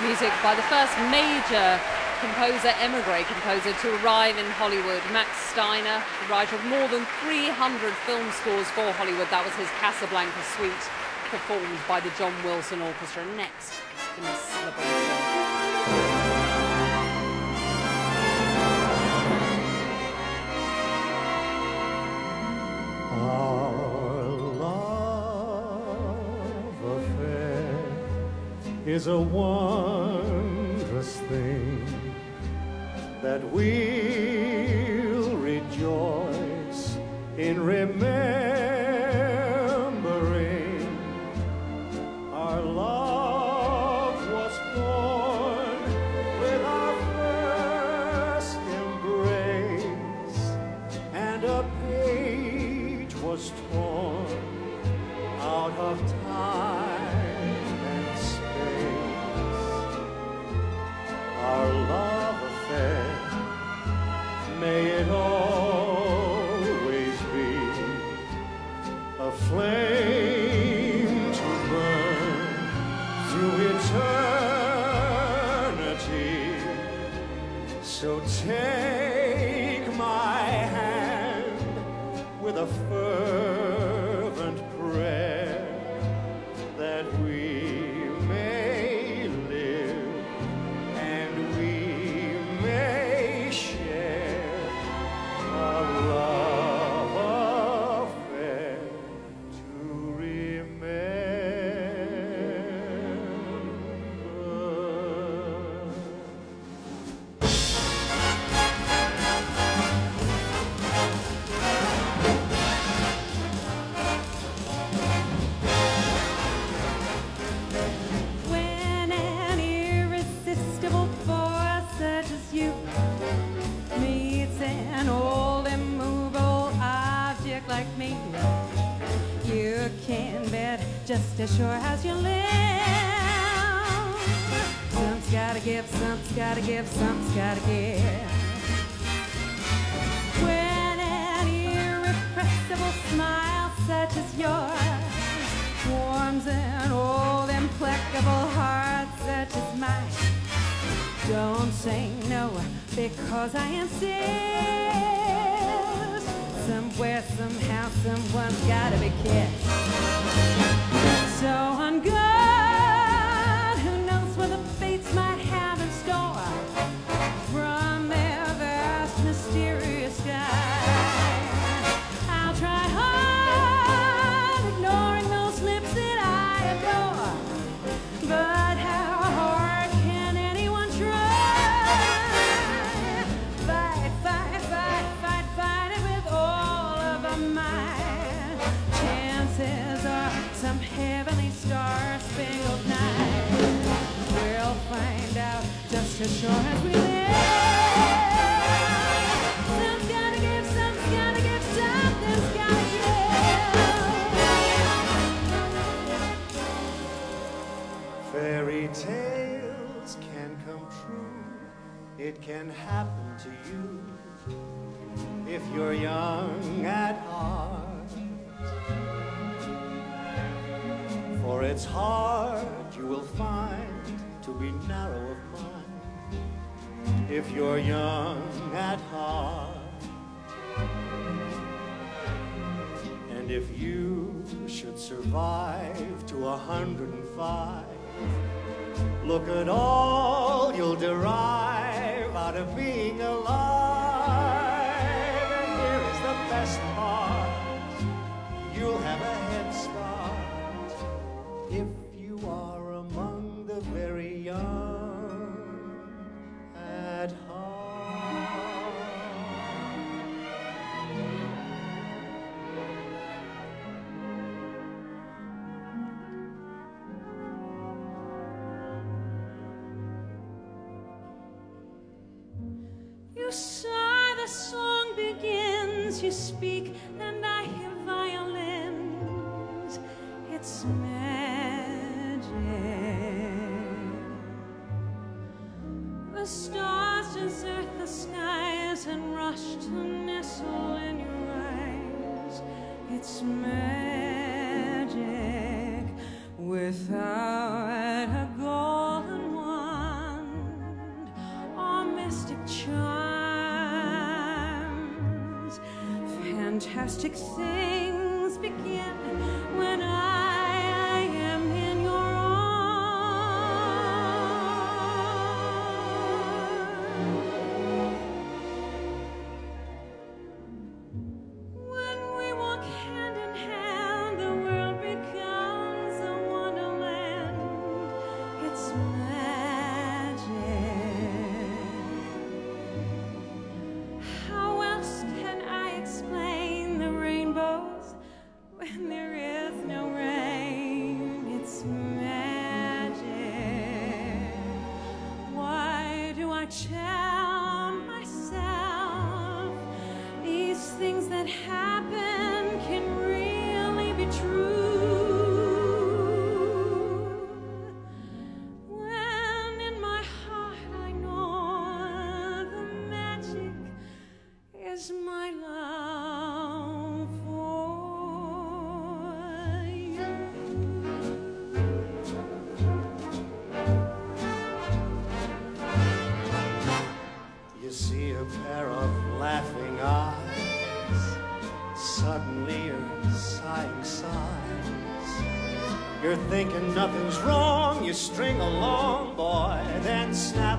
Music by the first major composer, emigre composer, to arrive in Hollywood, Max Steiner, the writer of more than 300 film scores for Hollywood. That was his Casablanca suite, performed by the John Wilson Orchestra. Next in this celebration. Our love affair is a wondrous thing that we'll rejoice in remembering. Our love was born with our first embrace, and a page was torn out of time and space. Our love affair, may it always be a flame to burn through eternity. So take my hand with a fervent prayer that we may live and we may share a love affair to remember. When an irresistible force such as you meets an old immovable object like me, you can bet just as sure as you live. Something's gotta give, something's gotta give, something's gotta give. When an irrepressible smile such as yours warms an old implacable heart such as mine, don't say no, because I insist. Somewhere, somehow, someone's gotta be kissed. So on God, who knows what the fates might have in store from their vast, mysterious sky. I'll try hard, ignoring those lips that I adore. But how hard can anyone try? Fight, fight, fight, fight, fight it with all of our might. Chances are some heavenly star-spangled night we'll find out just as sure as we live. Something's gotta give, something's gotta give, something's gotta give. Fairy tales can come true. It can happen to you if you're young at heart. For it's hard, you will find, to be narrow of mind if you're young at heart. And if you should survive to 105, look at all you'll derive out of being alive. And here is the best part, you'll have a head start if you are among the very young at heart. You sigh, the song begins, you speak, and I hear violins. It's magic. The stars desert the skies and rush to nestle in your eyes. It's magic without a golden wand. fantastic things begin when I am in your arms. When we walk hand in hand, the world becomes a wonderland. It's magic. How else can I explain the rainbows when there is no rain? It's magic. Why do I tell myself these things that happen can really be true? When in my heart I know the magic is my love for you. You see a pair of laughing eyes. Suddenly you're sighing sighs. You're thinking nothing's wrong. You string along, boy, then snap.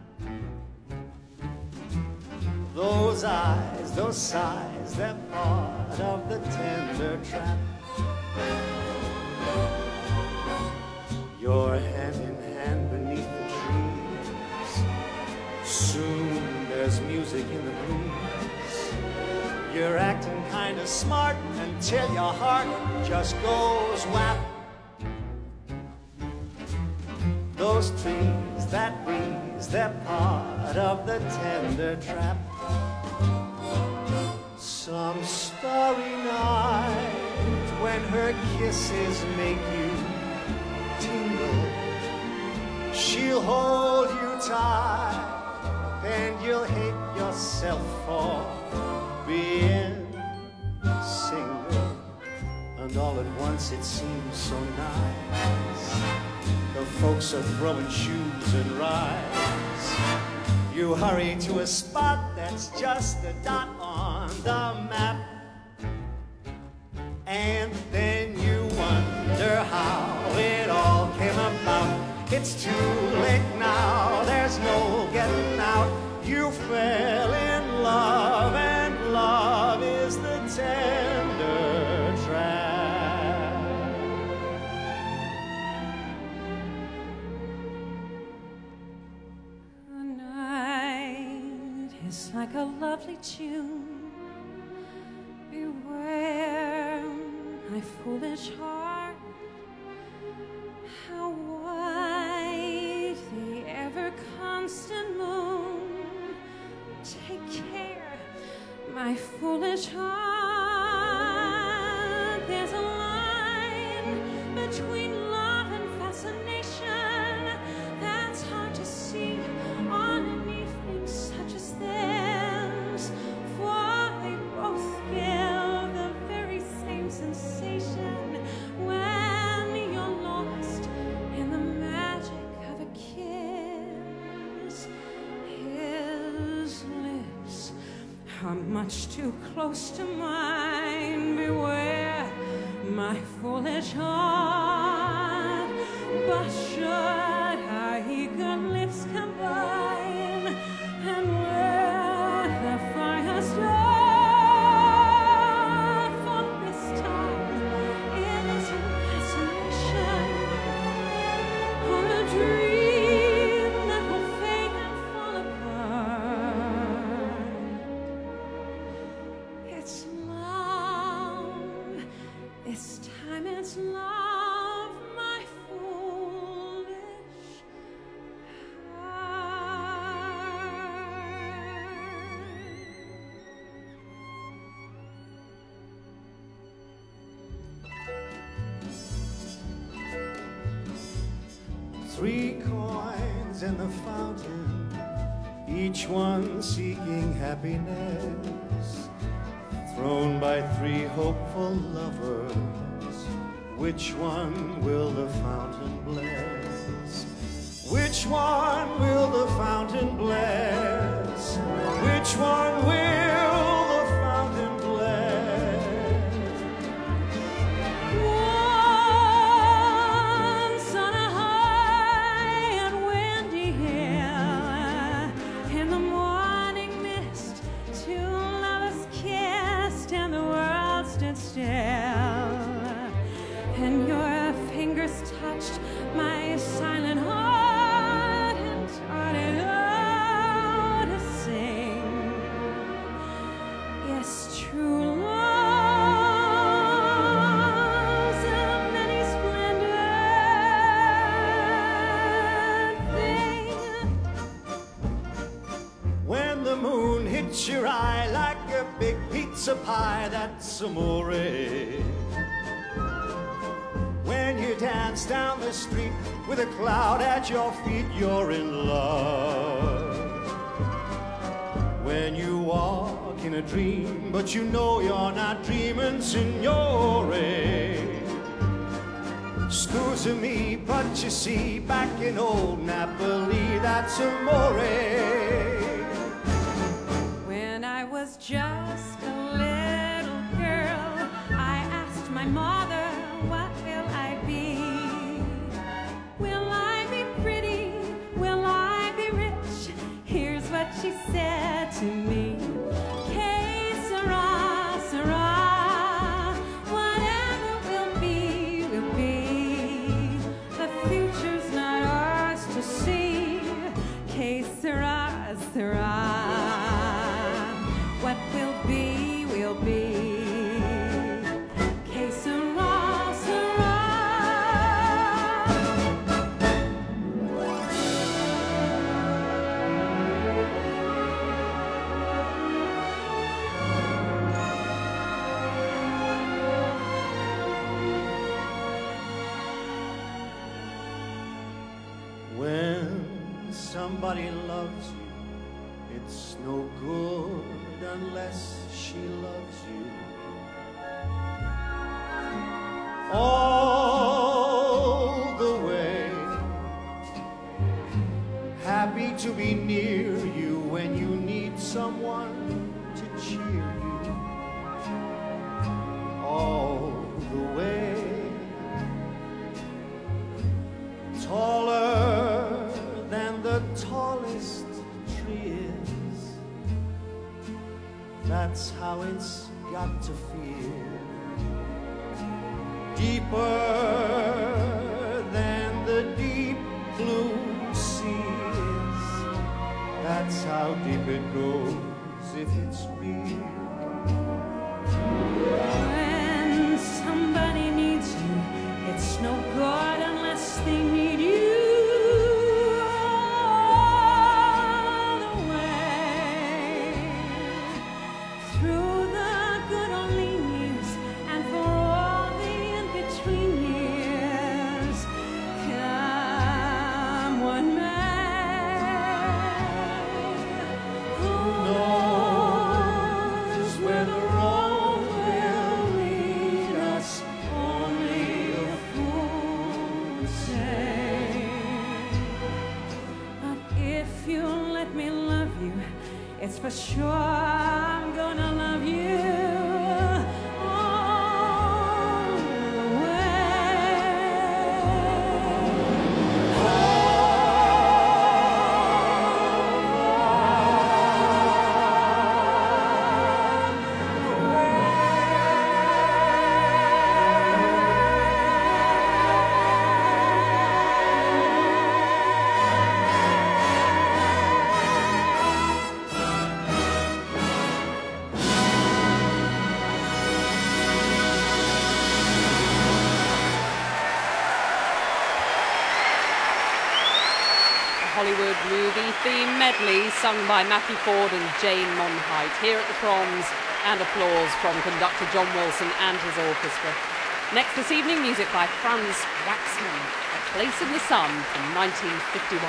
Those eyes, those sighs, they're part of the tender trap. You're hand in hand beneath the trees. Soon there's music in the breeze. You're acting kinda smart until your heart just goes whap. Those trees, that breeze, they're part of the tender trap. Some starry night when her kisses make you tingle, she'll hold you tight and you'll hate yourself for being single. And all at once it seems so nice. The folks are throwing shoes and rides. You hurry to a spot that's just a dot on the map. And then you wonder how it all came about. It's too late now, there's no getting out. You fell in love, and love is the tender trap. The night is like a lovely tune. Beware my foolish heart. How white the ever-constant moon. Take care, my foolish heart. There's a line between love and fascination that's hard to see on an evening such as this. For they both give the very same sensation when you're lost in the magic of a kiss. His lips are much too close to mine. Beware my foolish heart. But should our eager lips combine and let the fire start, for this time it isn't fascination or a dream that will fade and fall apart. It's love, this time it's love, my foolish heart. 3 coins in the fountain, each one seeking happiness, thrown by 3 hopeful lovers. Which one will the fountain bless? Which one will the fountain bless? Which one will the fountain bless? meets your eye like a big pizza pie, that's amore. When you dance down the street with a cloud at your feet, you're in love. When you walk in a dream, but you know you're not dreaming, signore. Scusa me, but you see, back in old Napoli, that's amore. When I was just a little girl, I asked my mother, what will I be? Will I be pretty? Will I be rich? Here's what she said to me. Que sera, sera. Whatever will be, will be. The future's not ours to see. Que sera, sera. What will be, will be. Que sera, sera. When somebody loves you, it's no good unless she loves you. All the way, happy to be near you when you need someone to cheer you. All the way, taller than the tallest tree is. That's how it's got to feel. Deeper than the deep blue sea is. That's how deep it goes if it's real. When somebody needs you, it's no good unless they need you. All the way through the good old lean years and for all the in-between years, come what may. Who knows where the road will lead us? Only a fool would say. But if you let me love you, it's for sure I'm gonna love you all the Hollywood movie theme medley sung by Matthew Ford and Jane Monheit here at the Proms, and applause from conductor John Wilson and his orchestra. Next this evening, music by Franz Waxman, A Place in the Sun from 1951.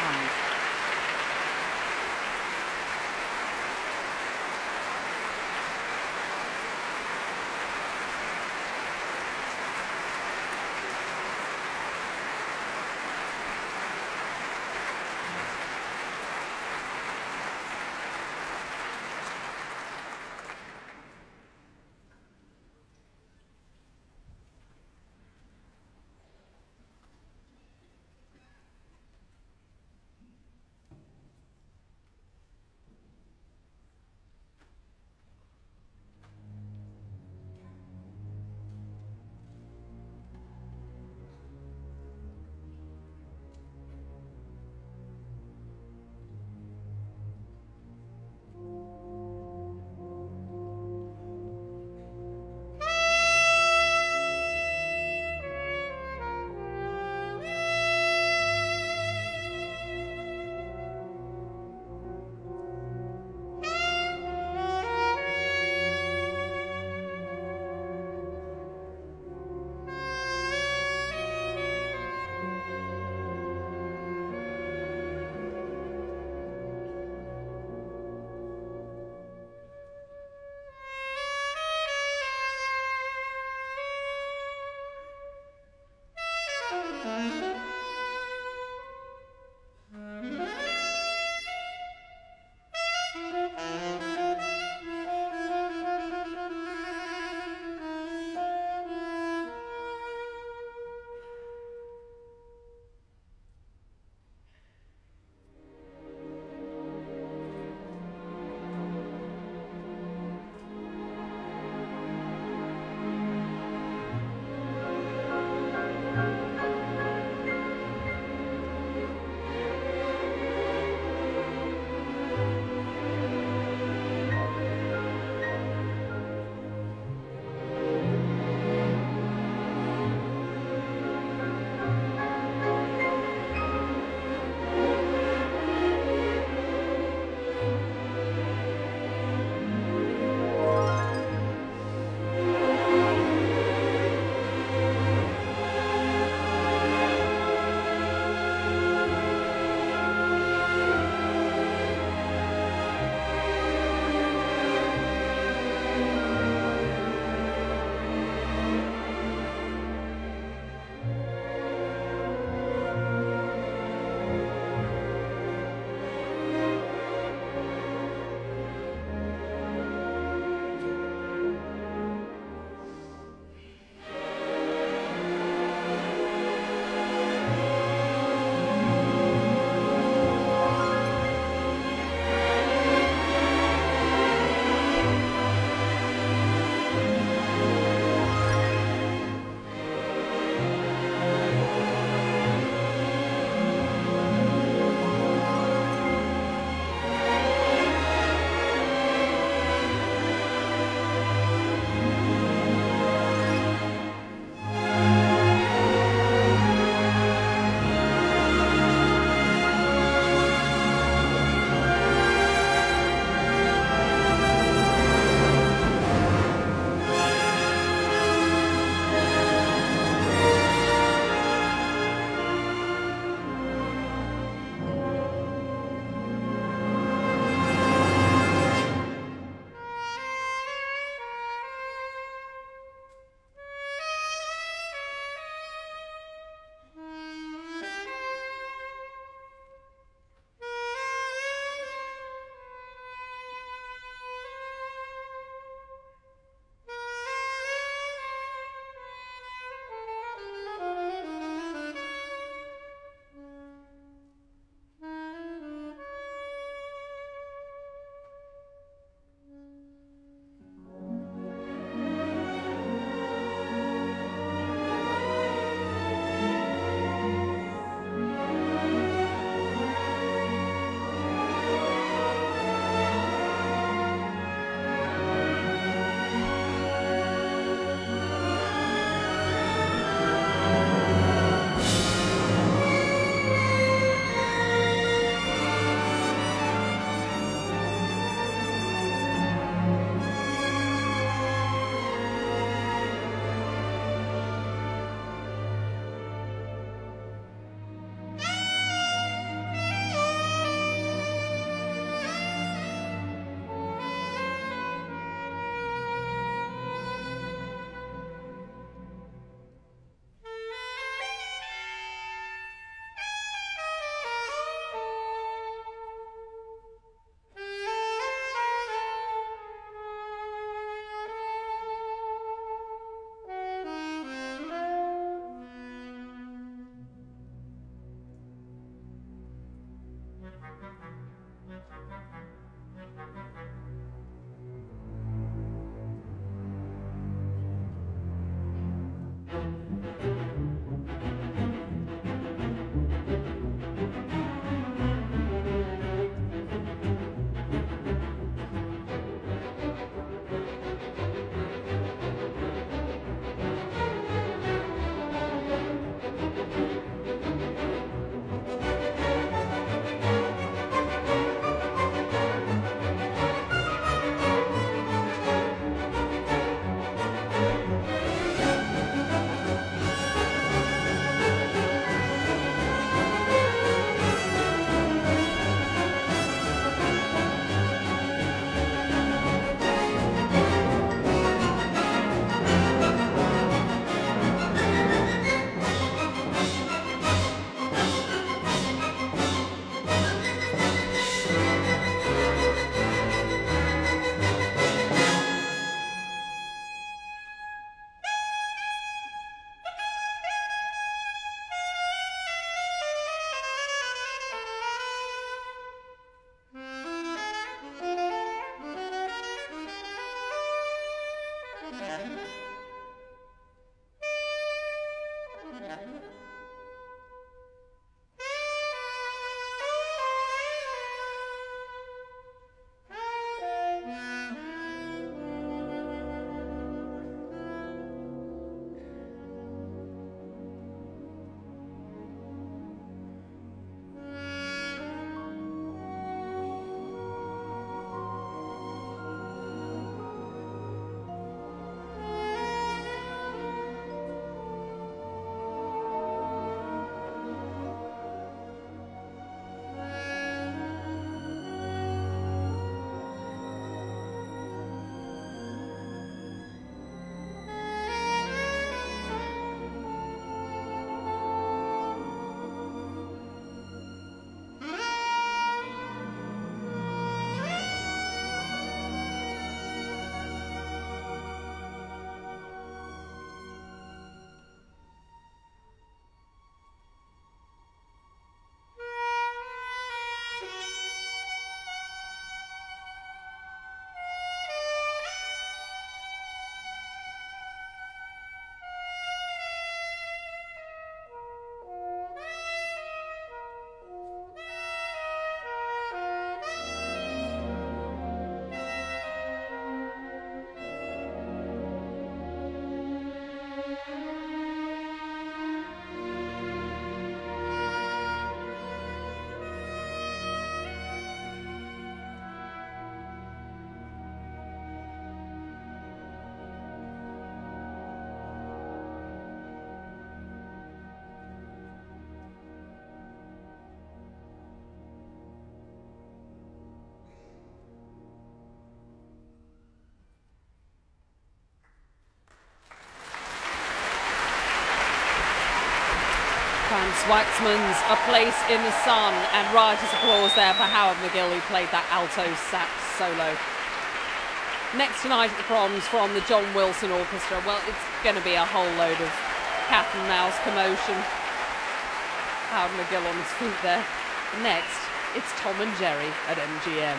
Waxman's A Place in the Sun, and riotous applause there for Howard McGill, who played that alto sax solo. Next tonight at the Proms from the John Wilson Orchestra, well, it's going to be a whole load of cat and mouse commotion. Howard McGill on his feet there. Next, it's Tom and Jerry at MGM.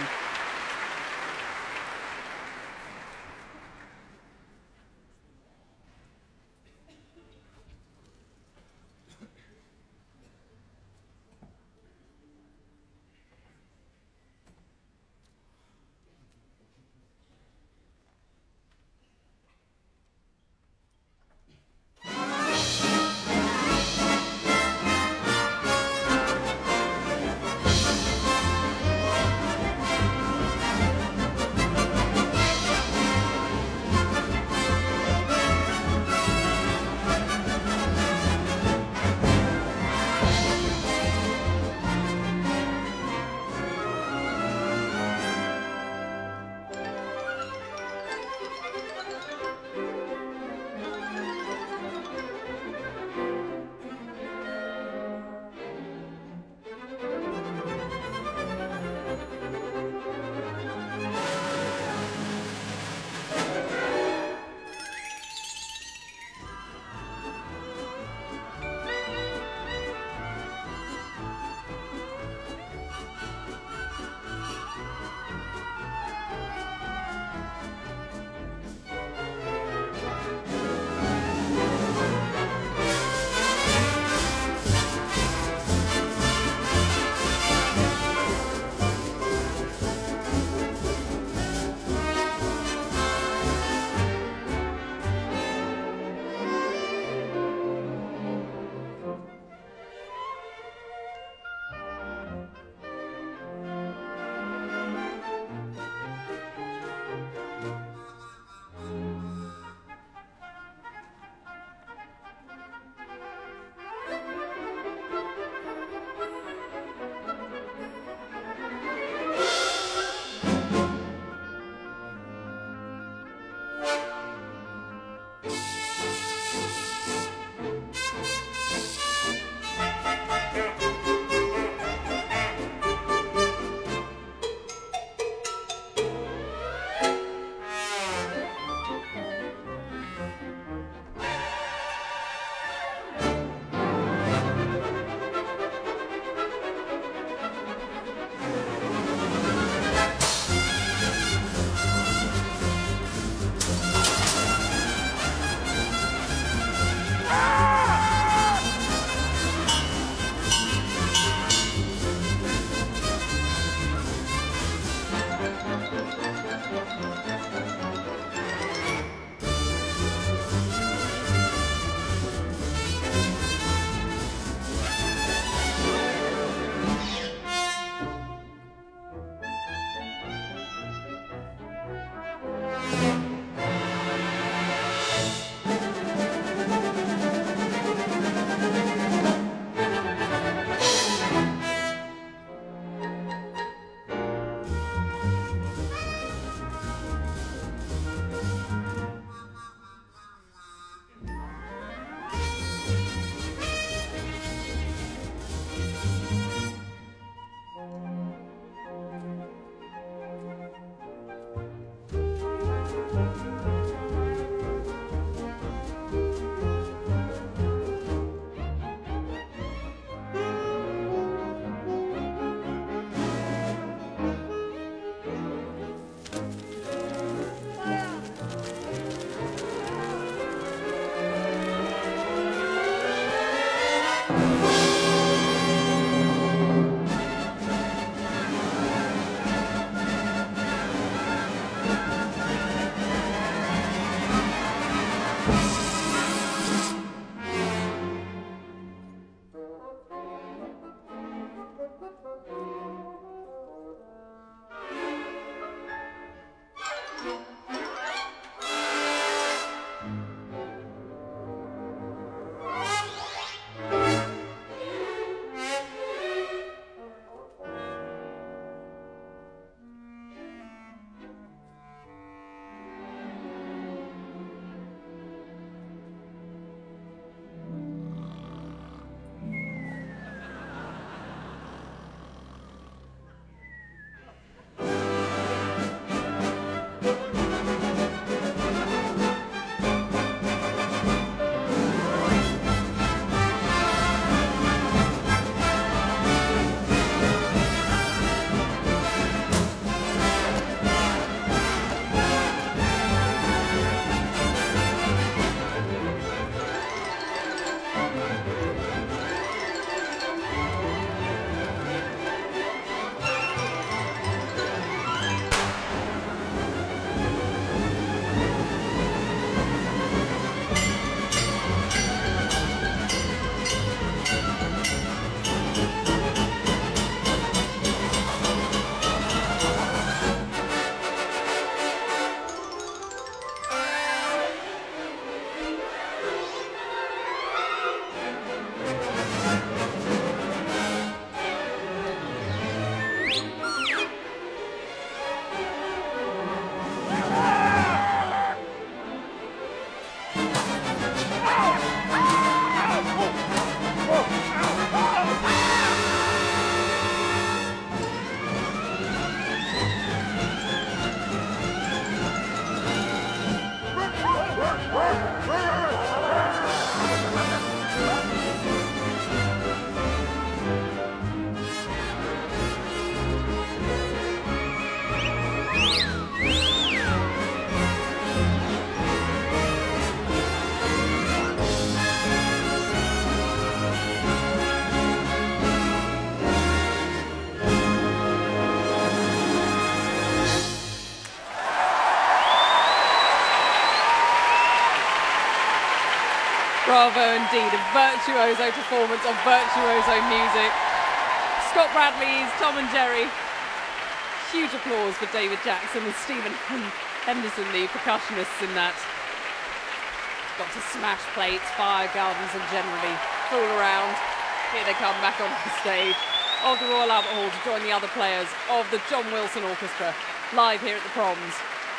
Bravo indeed, a virtuoso performance of virtuoso music. Scott Bradley's Tom and Jerry. Huge applause for David Jackson and Stephen Henderson, the percussionists in that. Got to smash plates, fire gardens and generally fool around. Here they come back onto the stage of the Royal Albert Hall to join the other players of the John Wilson Orchestra live here at the Proms.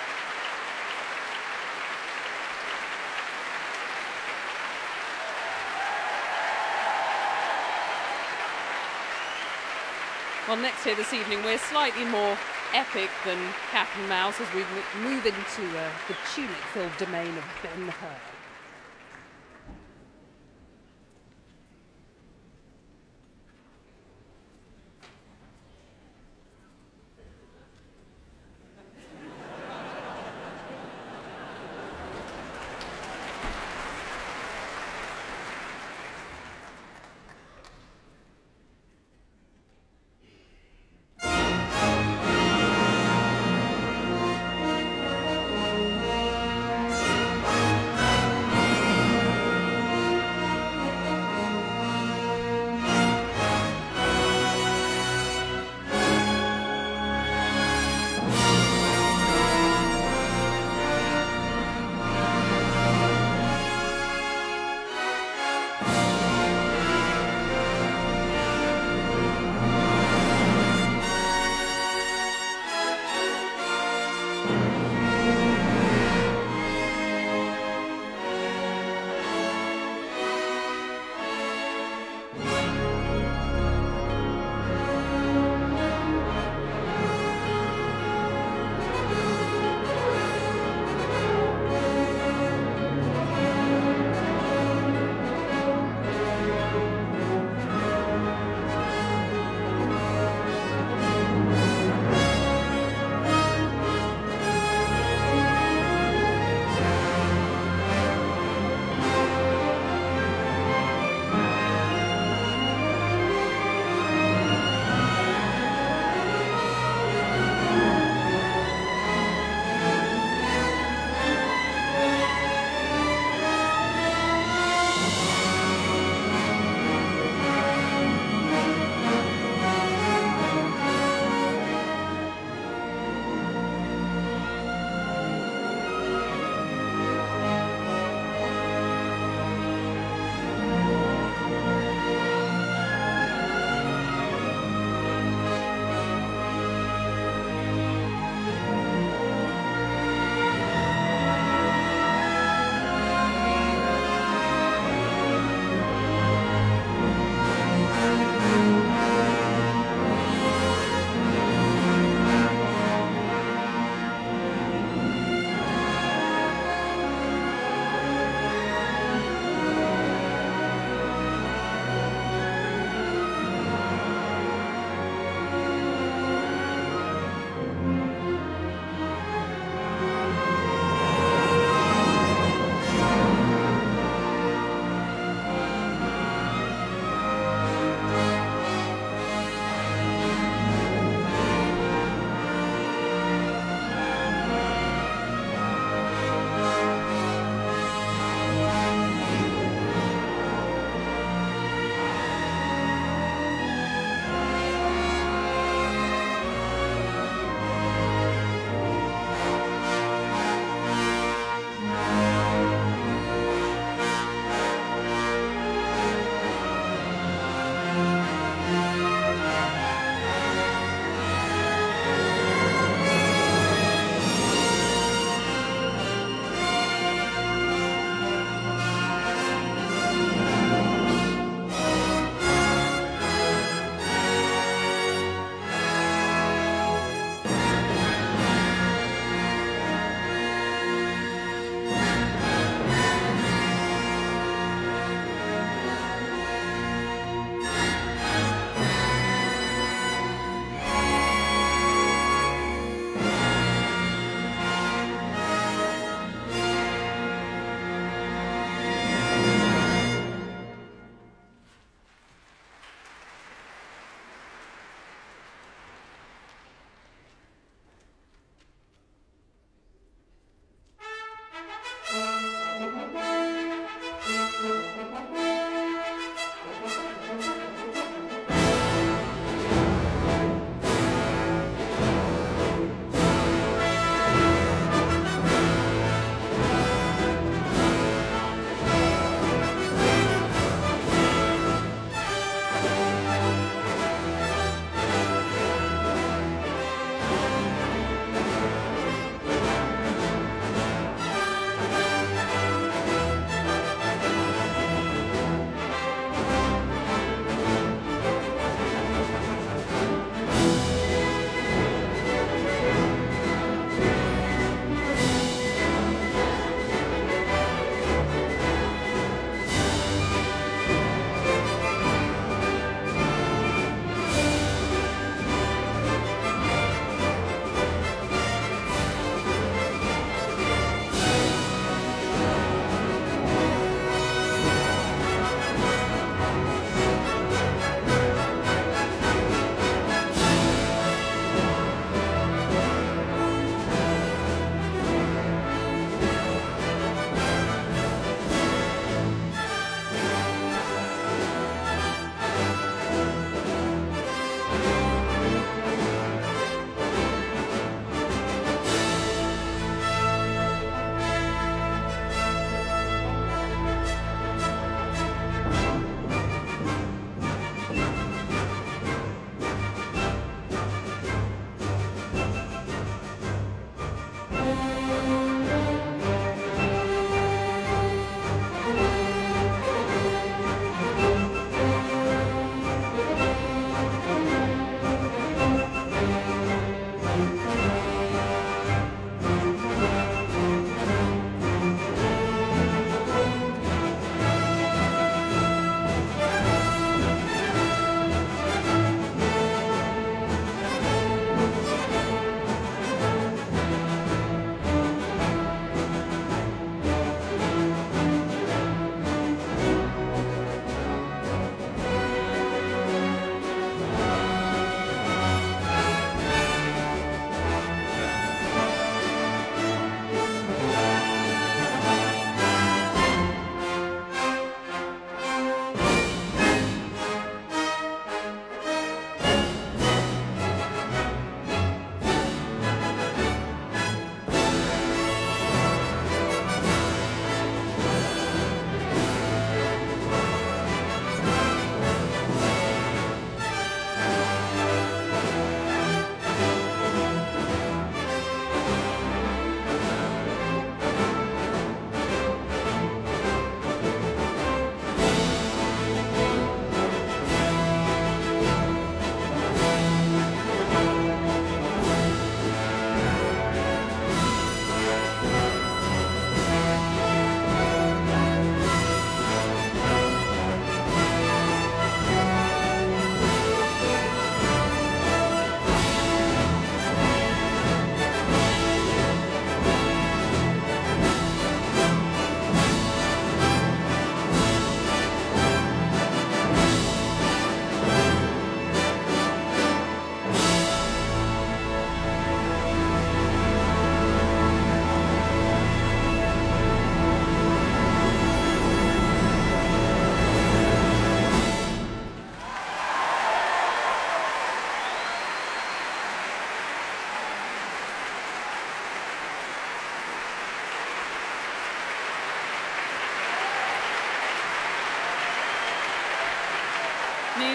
Well, next here this evening, we're slightly more epic than Cat and Mouse as we move into the tunic-filled domain of Ben-Hur.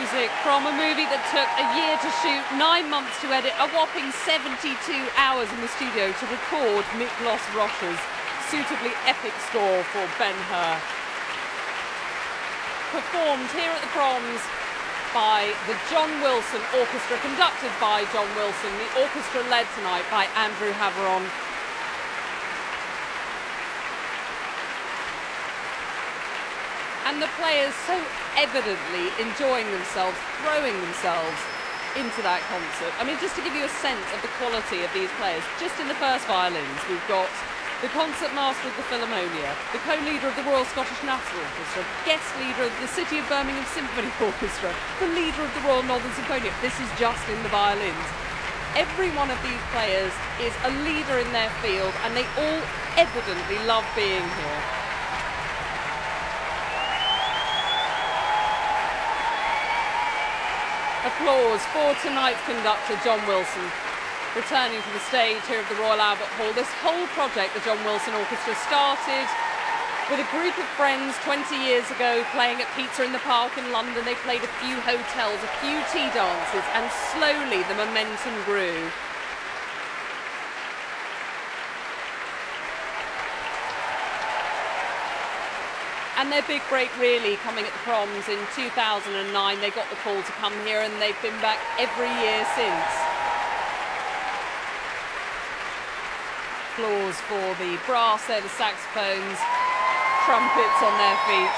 music from a movie that took a year to shoot, 9 months to edit, a whopping 72 hours in the studio to record Miklos Rocha's suitably epic score for Ben-Hur. Performed here at the Proms by the John Wilson Orchestra, conducted by John Wilson, the orchestra led tonight by Andrew Haveron. And the players so evidently enjoying themselves, throwing themselves into that concert. I mean, just to give you a sense of the quality of these players, just in the first violins, we've got the concertmaster of the Philharmonia, the co-leader of the Royal Scottish National Orchestra, guest leader of the City of Birmingham Symphony Orchestra, the leader of the Royal Northern Symphonia. This is just in the violins. Every one of these players is a leader in their field, and they all evidently love being here. Applause for tonight's conductor, John Wilson, returning to the stage here at the Royal Albert Hall. This whole project, the John Wilson Orchestra, started with a group of friends 20 years ago playing at Pizza in the Park in London. They played a few hotels, a few tea dances, and slowly the momentum grew. And their big break really coming at the Proms in 2009. They got the call to come here and they've been back every year since. Applause for the brass there, the saxophones, trumpets on their feet.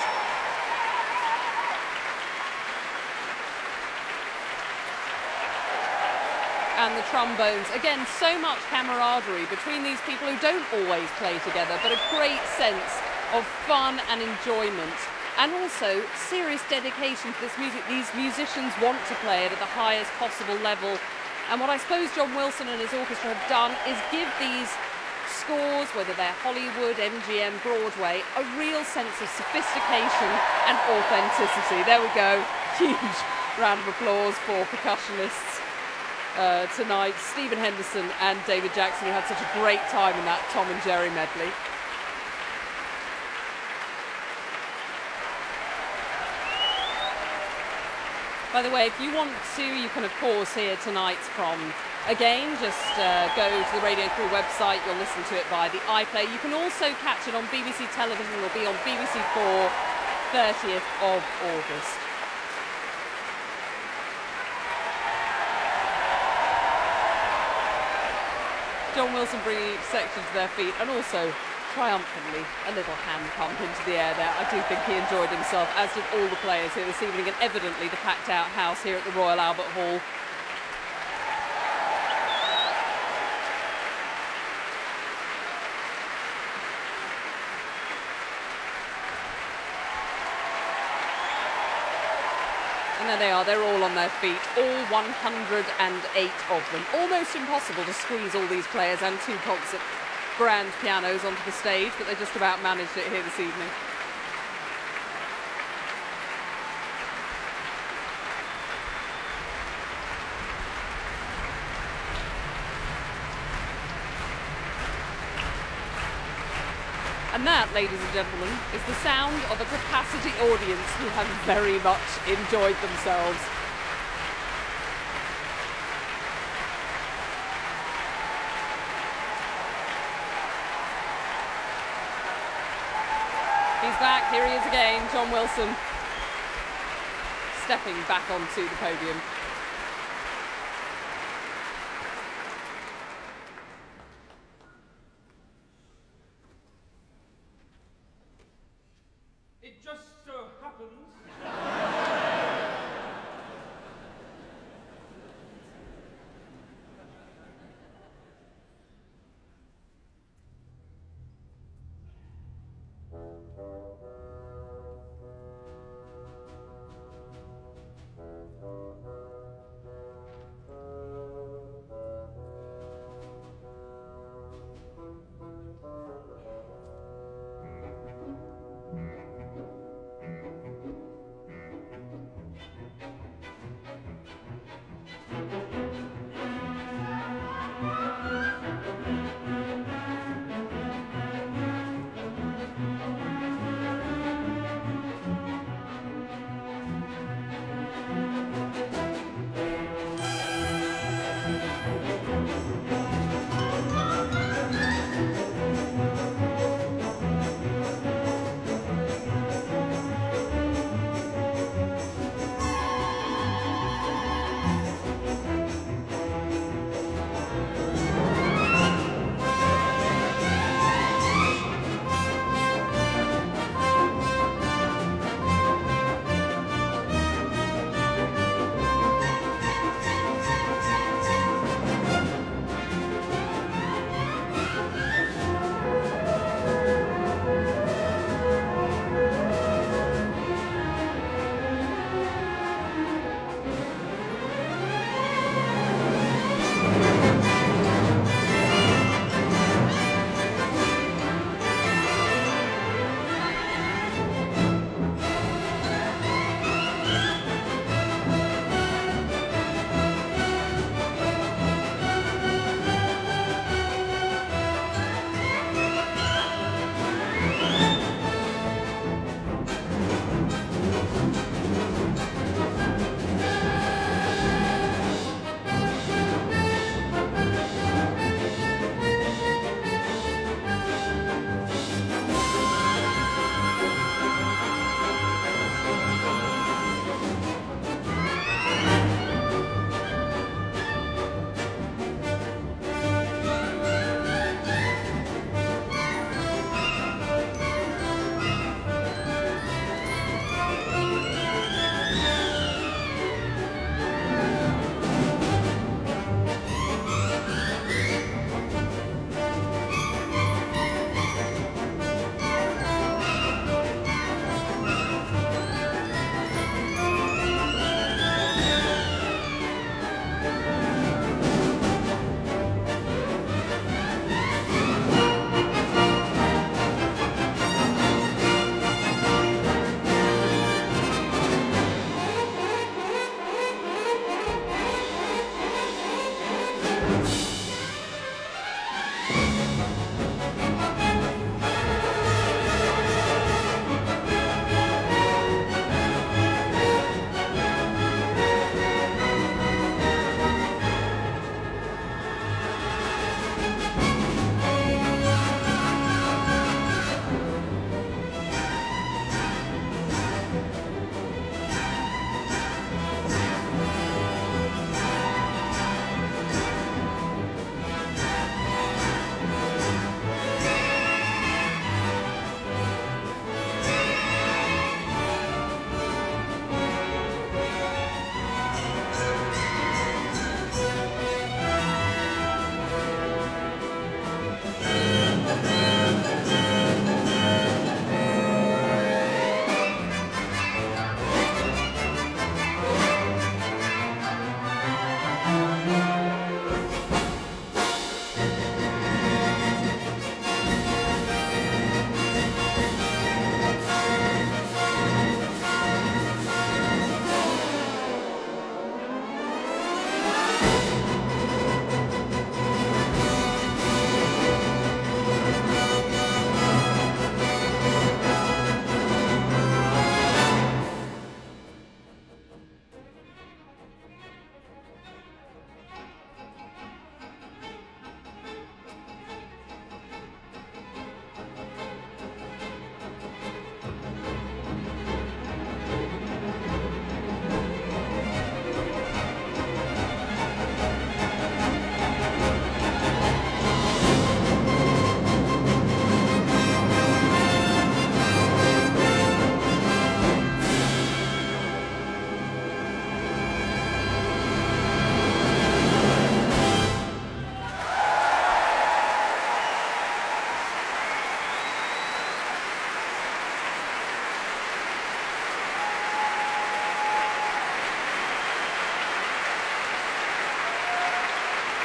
And the trombones. Again, so much camaraderie between these people who don't always play together, but a great sense of fun and enjoyment, and also serious dedication to this music. These musicians want to play it at the highest possible level, and what I suppose John Wilson and his orchestra have done is give these scores, whether they're Hollywood, MGM, Broadway, a real sense of sophistication and authenticity. There we go. Huge round of applause for percussionists tonight, Stephen Henderson and David Jackson, who had such a great time in that Tom and Jerry medley. By the way, if you want to, you can of course hear tonight's Prom again. Just go to the Radio 3 website, you'll listen to it via the iPlayer. You can also catch it on BBC Television. It'll be on BBC 4, 30th of August. John Wilson bringing each section to their feet, and also triumphantly a little hand pump into the air there. I do think he enjoyed himself, as did all the players here this evening, and evidently the packed out house here at the Royal Albert Hall. And there they are, they're all on their feet, all 108 of them. Almost impossible to squeeze all these players and two concert grand pianos onto the stage, but they just about managed it here this evening. And that, ladies and gentlemen, is the sound of a capacity audience who have very much enjoyed themselves. He's back, here he is again, John Wilson, stepping back onto the podium. It just so happens.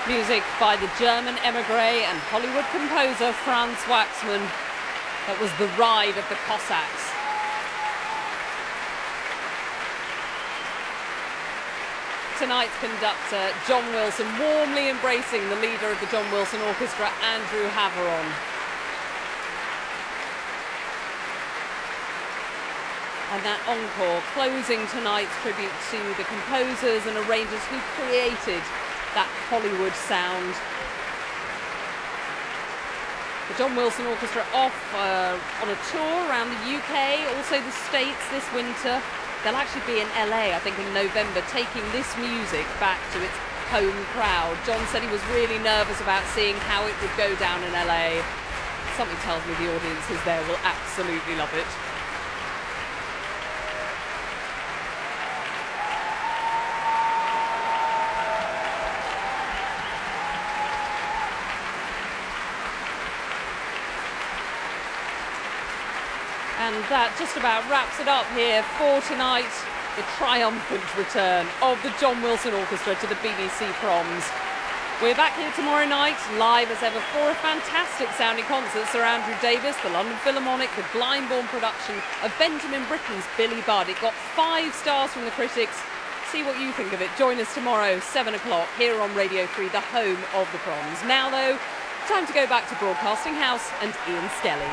Music by the German emigre and Hollywood composer Franz Waxman. That was The Ride of the Cossacks. Tonight's conductor, John Wilson, warmly embracing the leader of the John Wilson Orchestra, Andrew Haveron. And that encore closing tonight's tribute to the composers and arrangers who created that Hollywood sound. The John Wilson Orchestra off on a tour around the UK, also the States this winter. They'll actually be in LA, I think, in November, taking this music back to its home crowd. John said he was really nervous about seeing how it would go down in LA. Something tells me the audiences there will absolutely love it. And that just about wraps it up here for tonight. The triumphant return of the John Wilson Orchestra to the BBC Proms. We're back here tomorrow night, live as ever, for a fantastic sounding concert. Sir Andrew Davis, the London Philharmonic, the Glyndebourne production of Benjamin Britten's Billy Budd. It got 5 stars from the critics. See what you think of it. Join us tomorrow, 7 o'clock, here on Radio 3, the home of the Proms. Now, though, time to go back to Broadcasting House and Ian Skelly.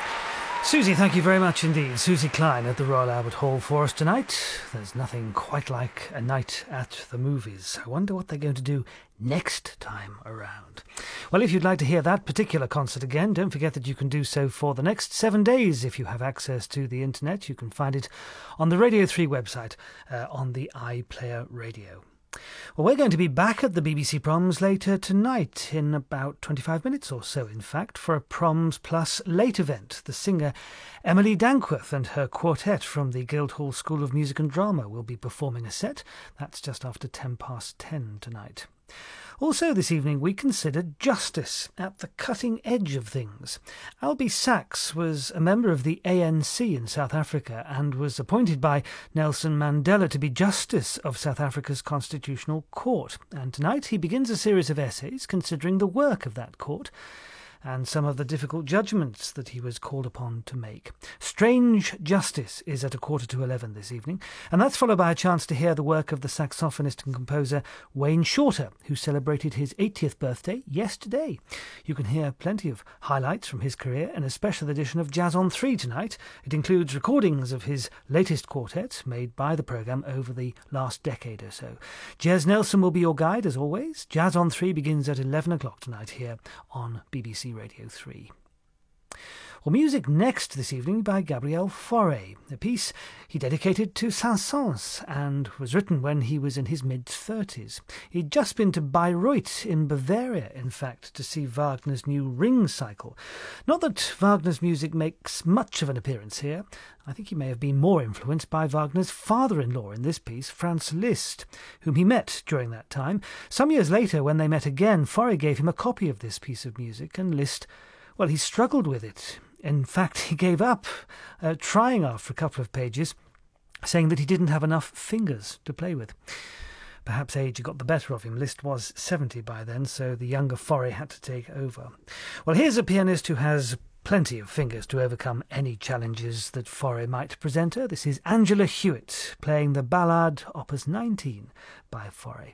Susie, thank you very much indeed. Susie Klein at the Royal Albert Hall for us tonight. There's nothing quite like a night at the movies. I wonder what they're going to do next time around. Well, if you'd like to hear that particular concert again, don't forget that you can do so for the next 7 days. If you have access to the internet, you can find it on the Radio 3 website on the iPlayer Radio. Well, we're going to be back at the BBC Proms later tonight, in about 25 minutes or so, in fact, for a Proms Plus late event. The singer Emily Dankworth and her quartet from the Guildhall School of Music and Drama will be performing a set. That's just after 10:10 tonight. Also this evening we considered justice at the cutting edge of things. Albie Sachs was a member of the ANC in South Africa and was appointed by Nelson Mandela to be Justice of South Africa's Constitutional Court. And tonight he begins a series of essays considering the work of that court and some of the difficult judgments that he was called upon to make. Strange Justice is at 11:15 this evening, and that's followed by a chance to hear the work of the saxophonist and composer Wayne Shorter, who celebrated his 80th birthday yesterday. You can hear plenty of highlights from his career in a special edition of Jazz on 3 tonight. It includes recordings of his latest quartet made by the programme over the last decade or so. Jez Nelson will be your guide, as always. Jazz on 3 begins at 11 o'clock tonight here on BBC Radio 3. Well, music next this evening by Gabriel Fauré, a piece he dedicated to Saint-Saëns and was written when he was in his mid-30s. He'd just been to Bayreuth in Bavaria, in fact, to see Wagner's new Ring cycle. Not that Wagner's music makes much of an appearance here. I think he may have been more influenced by Wagner's father-in-law in this piece, Franz Liszt, whom he met during that time. Some years later, when they met again, Fauré gave him a copy of this piece of music, and Liszt, well, he struggled with it. In fact, he gave up trying after a couple of pages, saying that he didn't have enough fingers to play with. Perhaps age got the better of him. Liszt was 70 by then, so the younger Fauré had to take over. Well, here's a pianist who has plenty of fingers to overcome any challenges that Fauré might present her. This is Angela Hewitt playing the Ballade Opus 19 by Fauré.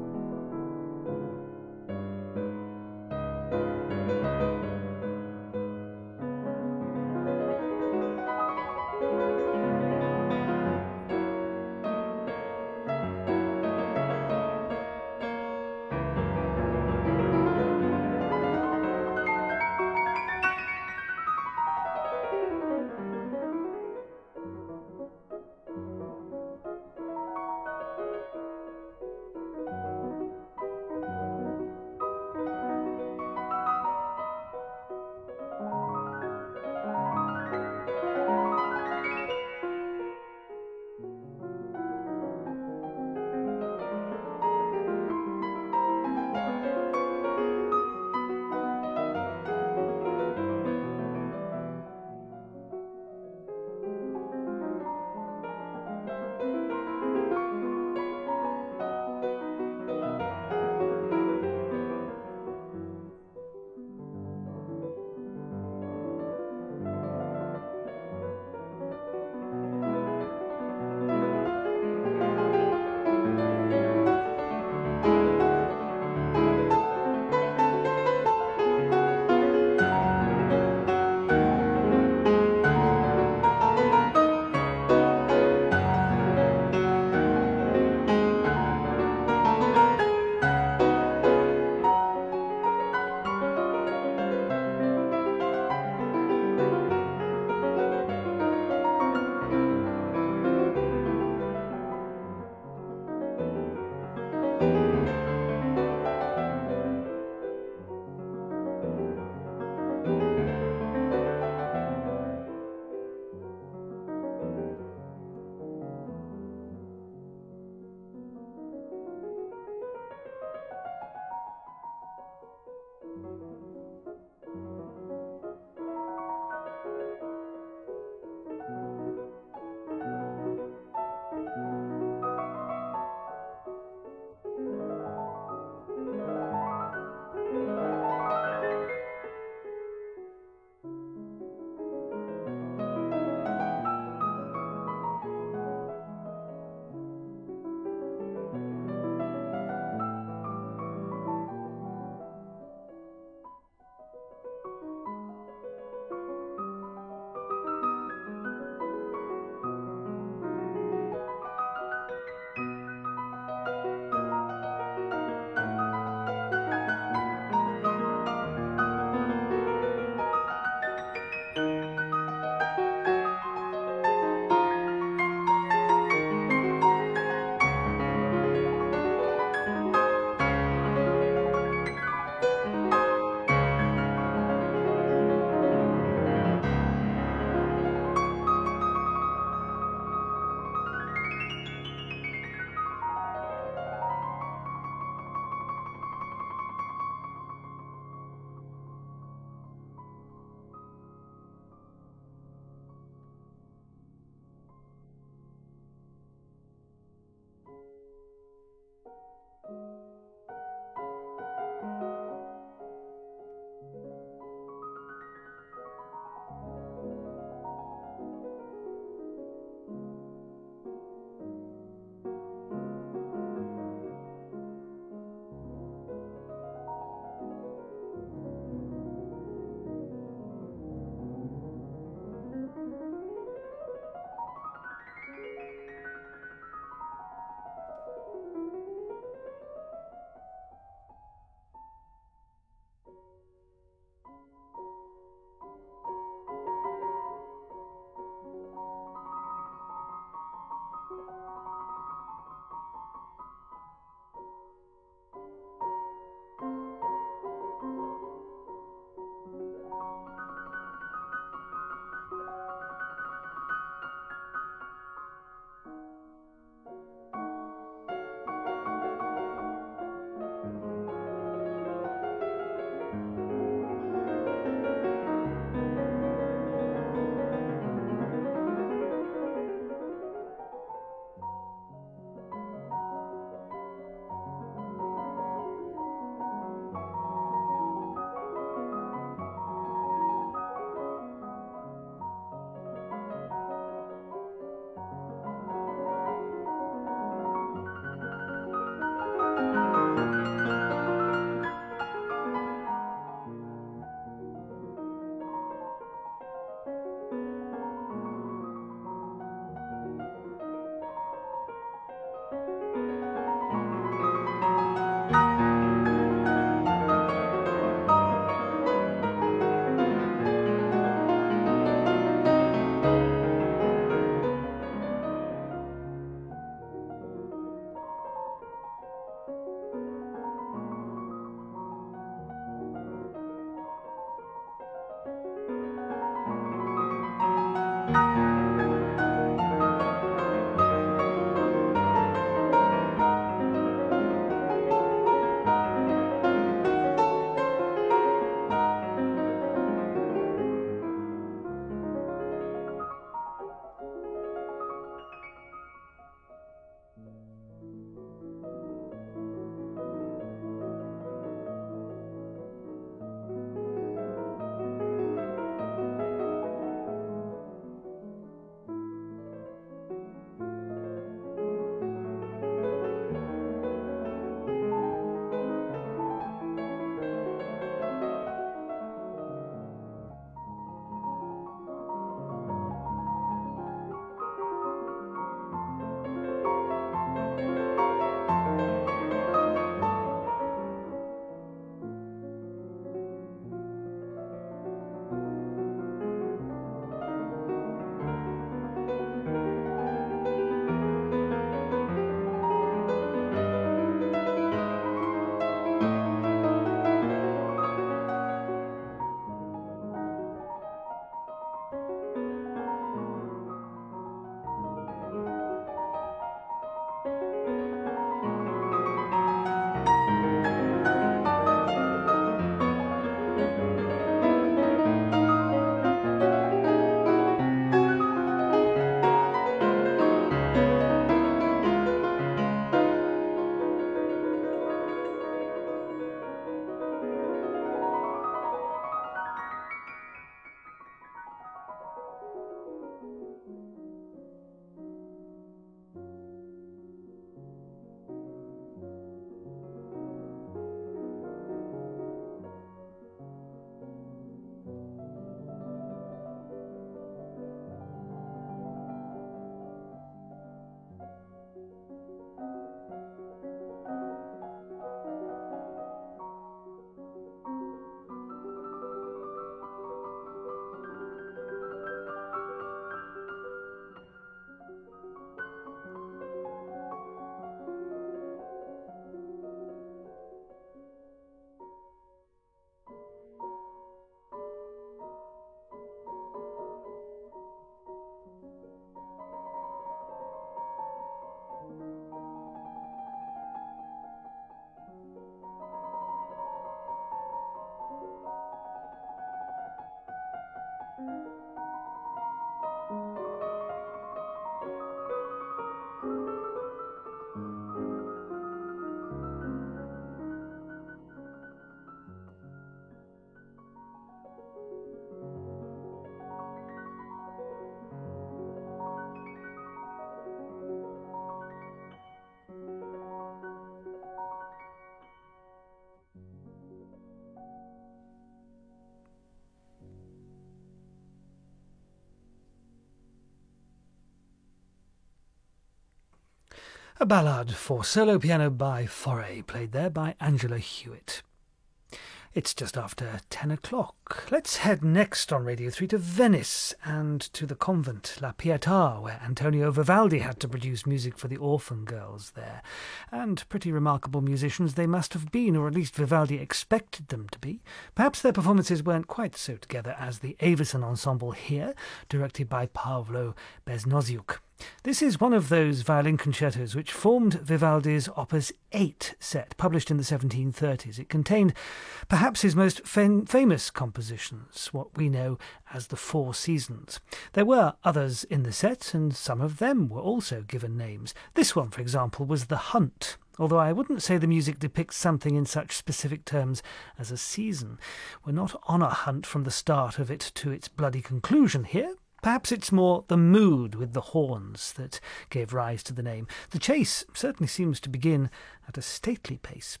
A ballad for solo piano by Fauré, played there by Angela Hewitt. It's just after 10 o'clock. Let's head next on Radio 3 to Venice and to the convent La Pietà, where Antonio Vivaldi had to produce music for the orphan girls there. And pretty remarkable musicians they must have been, or at least Vivaldi expected them to be. Perhaps their performances weren't quite so together as the Avison Ensemble here, directed by Paolo Besnoziuk. This is one of those violin concertos which formed Vivaldi's Opus 8 set, published in the 1730s. It contained perhaps his most famous compositions, what we know as the Four Seasons. There were others in the set, and some of them were also given names. This one, for example, was The Hunt, although I wouldn't say the music depicts something in such specific terms as a season. We're not on a hunt from the start of it to its bloody conclusion here. Perhaps it's more the mood with the horns that gave rise to the name. The chase certainly seems to begin at a stately pace.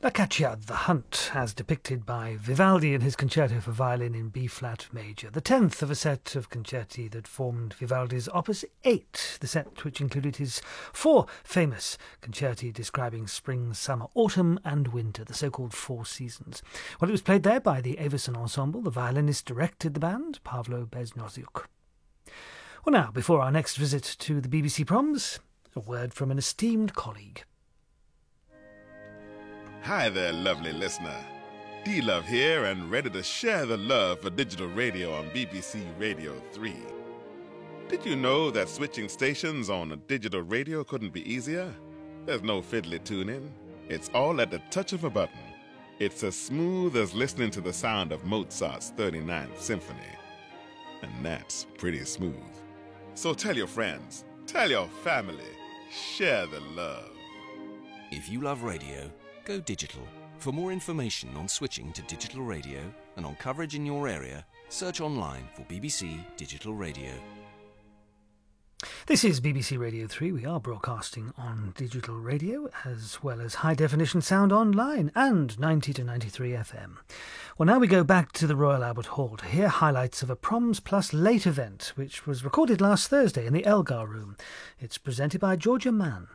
La Caccia, The Hunt, as depicted by Vivaldi in his Concerto for Violin in B-flat major, the 10th of a set of concerti that formed Vivaldi's Opus 8, the set which included his 4 famous concerti describing spring, summer, autumn and winter, the so-called 4 seasons. Well, it was played there by the Avison Ensemble. The violinist directed the band, Pavlo Beznoziuk. Well, now, before our next visit to the BBC Proms, a word from an esteemed colleague. Hi there, lovely listener. D-Love here and ready to share the love for digital radio on BBC Radio 3. Did you know that switching stations on a digital radio couldn't be easier? There's no fiddly tuning. It's all at the touch of a button. It's as smooth as listening to the sound of Mozart's 39th Symphony. And that's pretty smooth. So tell your friends, tell your family, share the love. If you love radio, go digital. For more information on switching to digital radio and on coverage in your area, search online for BBC Digital Radio. This is BBC Radio 3. We are broadcasting on digital radio as well as high-definition sound online and 90 to 93 FM. Well, now we go back to the Royal Albert Hall to hear highlights of a Proms Plus Late event which was recorded last Thursday in the Elgar Room. It's presented by Georgia Mann.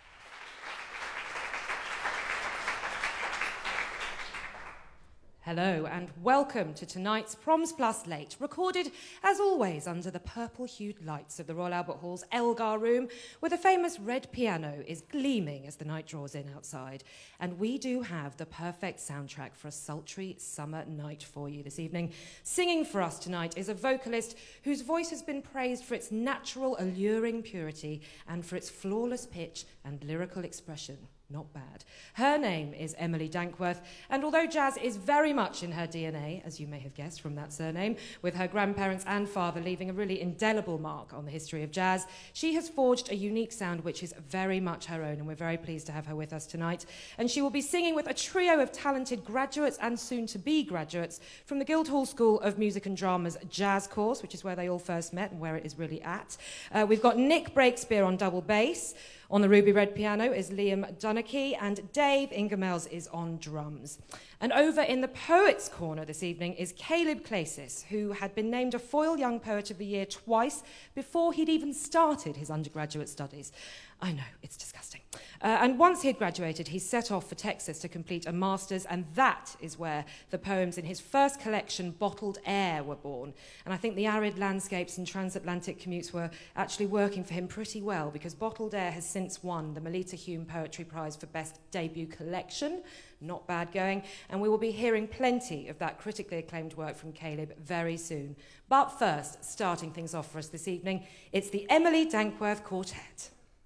Hello and welcome to tonight's Proms Plus Late, recorded as always under the purple-hued lights of the Royal Albert Hall's Elgar Room, where the famous red piano is gleaming as the night draws in outside. And we do have the perfect soundtrack for a sultry summer night for you this evening. Singing for us tonight is a vocalist whose voice has been praised for its natural, alluring purity and for its flawless pitch and lyrical expression. Not bad. Her name is Emily Dankworth, and although jazz is very much in her DNA, as you may have guessed from that surname, with her grandparents and father leaving a really indelible mark on the history of jazz, she has forged a unique sound which is very much her own, and we're very pleased to have her with us tonight. And she will be singing with a trio of talented graduates and soon-to-be graduates from the Guildhall School of Music and Drama's jazz course, which is where they all first met and where it is really at. We've got Nick Breakspear on double bass. On the ruby red piano is Liam Dunnicky, and Dave Ingemels is on drums. And over in the Poets' Corner this evening is Caleb Clasis, who had been named a Foyle Young Poet of the Year twice before he'd even started his undergraduate studies. I know, it's disgusting. And once he had graduated, he set off for Texas to complete a master's, and that is where the poems in his first collection, Bottled Air, were born. And I think the arid landscapes and transatlantic commutes were actually working for him pretty well, because Bottled Air has since won the Melita Hume Poetry Prize for Best Debut Collection. Not bad going. And we will be hearing plenty of that critically acclaimed work from Caleb very soon. But first, starting things off for us this evening, it's the Emily Dankworth Quartet.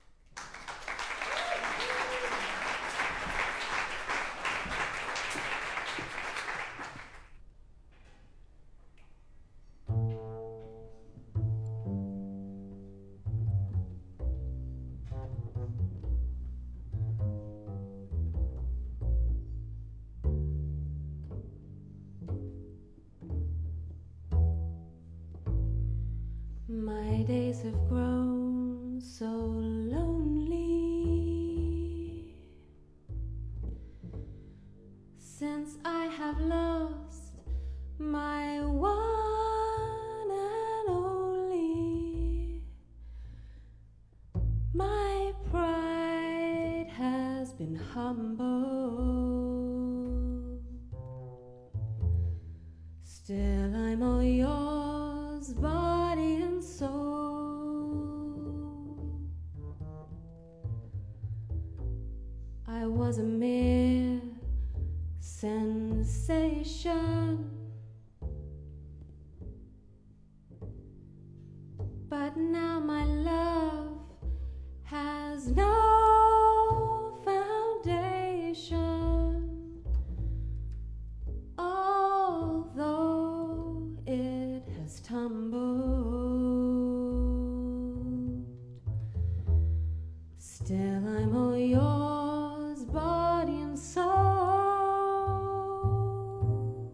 My days have grown so lonely since I have lost my one and only. My pride has been humbled. Still I'm all yours, body and soul. I was a mere sensation, but now my love has no foundation, although it has tumbled. Still I'm all yours, body and soul.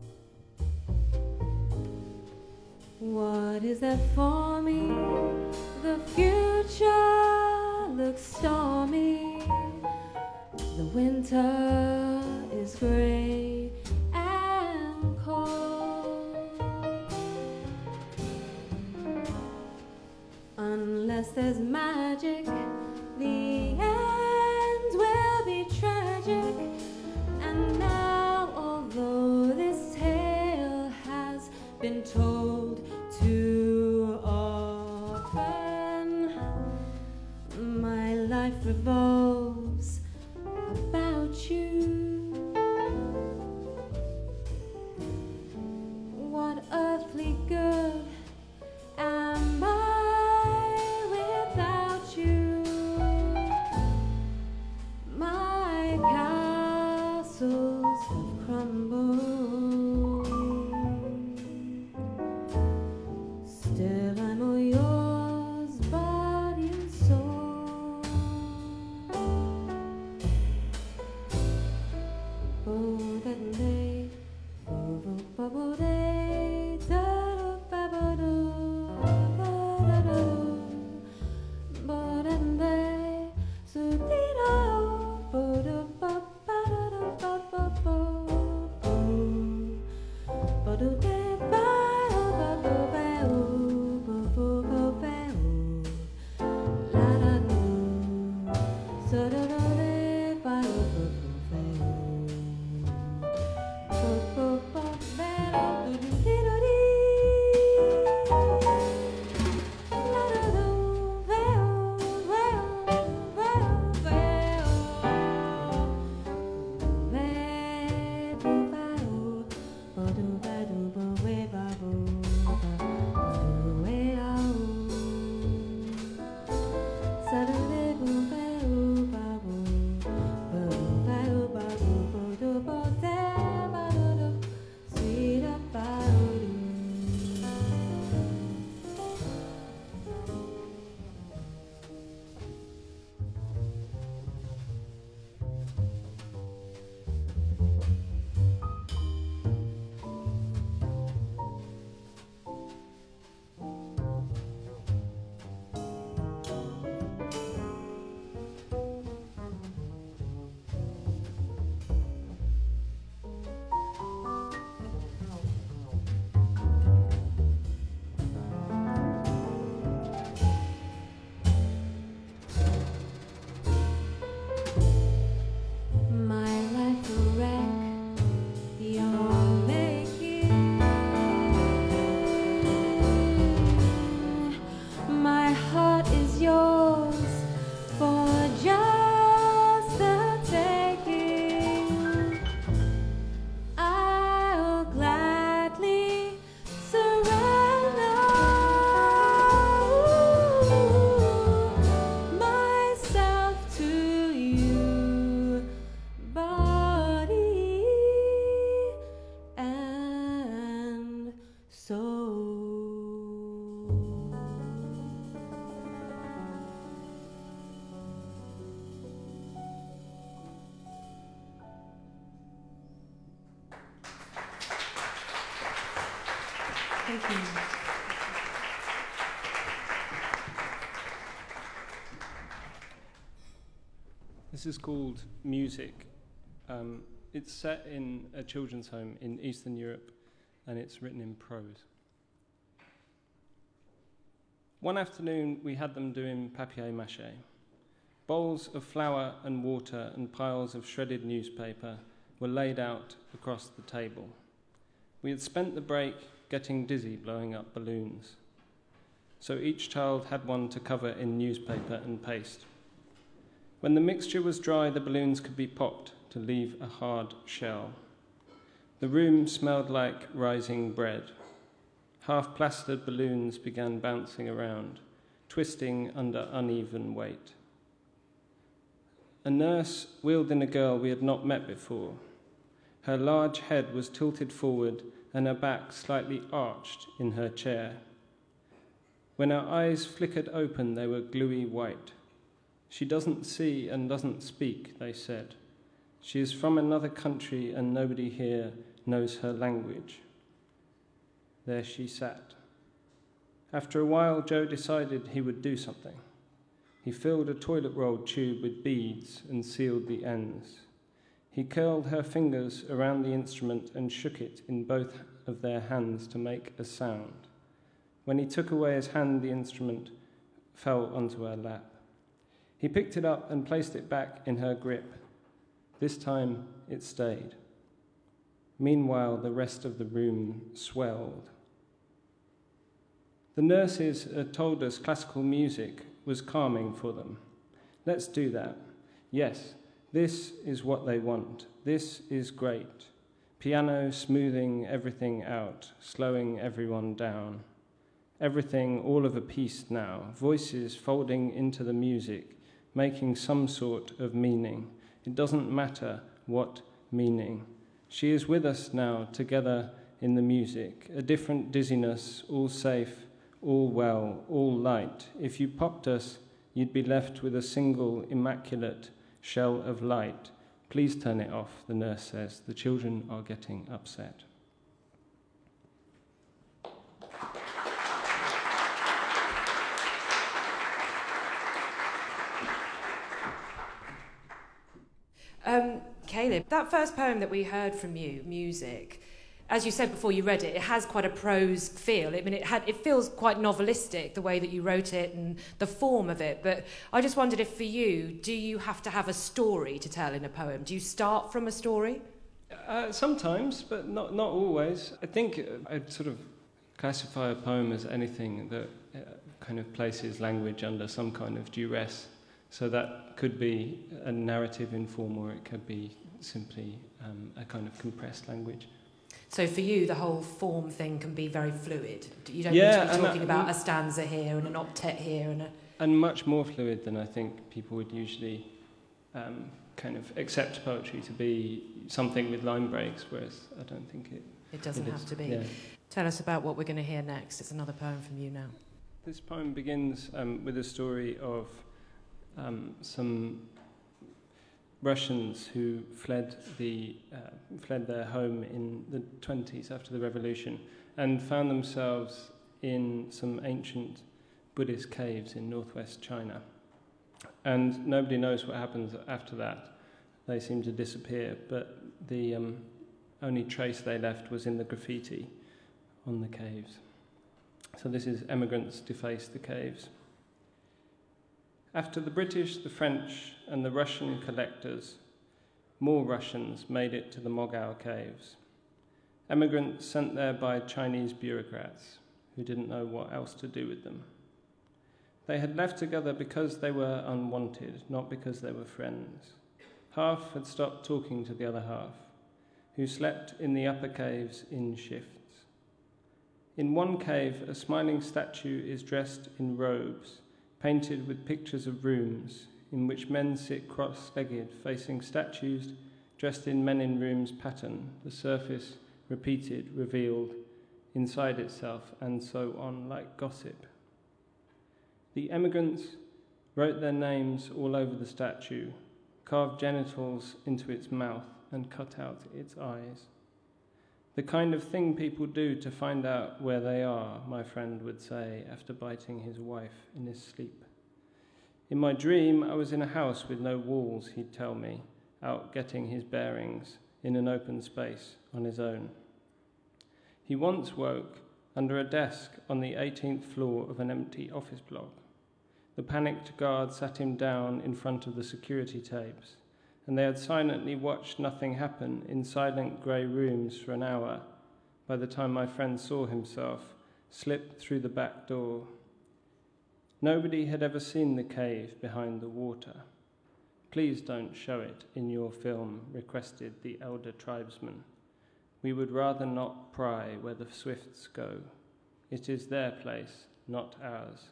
What is there for me? The future looks stormy. The winter is grey and cold. Unless there's magic, the end will be tragic. And now, although this tale has been told too often, my life revolves about you. What earthly good am I without you? My castles have crumbled. Still I'm all yours, body and soul. Oh, that day, oh, bubble day, da da ba ba do, ba da da do, ba da day, so dee da, ba da ba ba da da ba ba ba, ba do day, ba da ba ba ba ba ba ba ba, la da do, so da da day, ba da ba ba ba. Thank you. This is called Music. It's set in a children's home in Eastern Europe, and it's written in prose. One afternoon, we had them doing papier-mâché. Bowls of flour and water and piles of shredded newspaper were laid out across the table. We had spent the break getting dizzy blowing up balloons. So each child had one to cover in newspaper and paste. When the mixture was dry, the balloons could be popped to leave a hard shell. The room smelled like rising bread. Half-plastered balloons began bouncing around, twisting under uneven weight. A nurse wheeled in a girl we had not met before. Her large head was tilted forward and her back slightly arched in her chair. When her eyes flickered open, they were gluey white. She doesn't see and doesn't speak, they said. She is from another country and nobody here knows her language. There she sat. After a while, Joe decided he would do something. He filled a toilet roll tube with beads and sealed the ends. He curled her fingers around the instrument and shook it in both of their hands to make a sound. When he took away his hand, the instrument fell onto her lap. He picked it up and placed it back in her grip. This time it stayed. Meanwhile, the rest of the room swelled. The nurses had told us classical music was calming for them. Let's do that. Yes, this is what they want. This is great. Piano smoothing everything out, slowing everyone down. Everything all of a piece now, voices folding into the music, making some sort of meaning. It doesn't matter what meaning. She is with us now, together in the music, a different dizziness, all safe, all well, all light. If you popped us, you'd be left with a single immaculate shell of light. Please turn it off, the nurse says. The children are getting upset. Caleb, that first poem that we heard from you, Music, as you said before you read it, it has quite a prose feel. I mean, it feels quite novelistic, the way that you wrote it and the form of it. But I just wondered if for you, do you have to have a story to tell in a poem? Do you start from a story? Sometimes, but not always. I think I'd sort of classify a poem as anything that kind of places language under some kind of duress. So that could be a narrative in form, or it could be simply a kind of compressed language. So for you, the whole form thing can be very fluid. You don't need to be talking about a stanza here and an octet here and much more fluid than I think people would usually kind of accept poetry to be something with line breaks, whereas I don't think it doesn't have to be. Yeah. Tell us about what we're going to hear next. It's another poem from you now. This poem begins with a story of some Russians who fled their home in the 1920s after the revolution and found themselves in some ancient Buddhist caves in northwest China. And nobody knows what happens after that. They seem to disappear, but the only trace they left was in the graffiti on the caves. So this is Emigrants Deface the Caves. After the British, the French, and the Russian collectors, more Russians made it to the Mogao Caves. Emigrants sent there by Chinese bureaucrats who didn't know what else to do with them. They had left together because they were unwanted, not because they were friends. Half had stopped talking to the other half, who slept in the upper caves in shifts. In one cave, a smiling statue is dressed in robes, painted with pictures of rooms in which men sit cross-legged, facing statues dressed in men in rooms pattern, the surface repeated, revealed, inside itself, and so on, like gossip. The emigrants wrote their names all over the statue, carved genitals into its mouth, and cut out its eyes. The kind of thing people do to find out where they are, my friend would say after biting his wife in his sleep. In my dream, I was in a house with no walls, he'd tell me, out getting his bearings in an open space on his own. He once woke under a desk on the 18th floor of an empty office block. The panicked guard sat him down in front of the security tapes, and they had silently watched nothing happen in silent grey rooms for an hour by the time my friend saw himself slip through the back door. Nobody had ever seen the cave behind the water. Please don't show it in your film, requested the elder tribesman. We would rather not pry where the swifts go. It is their place, not ours.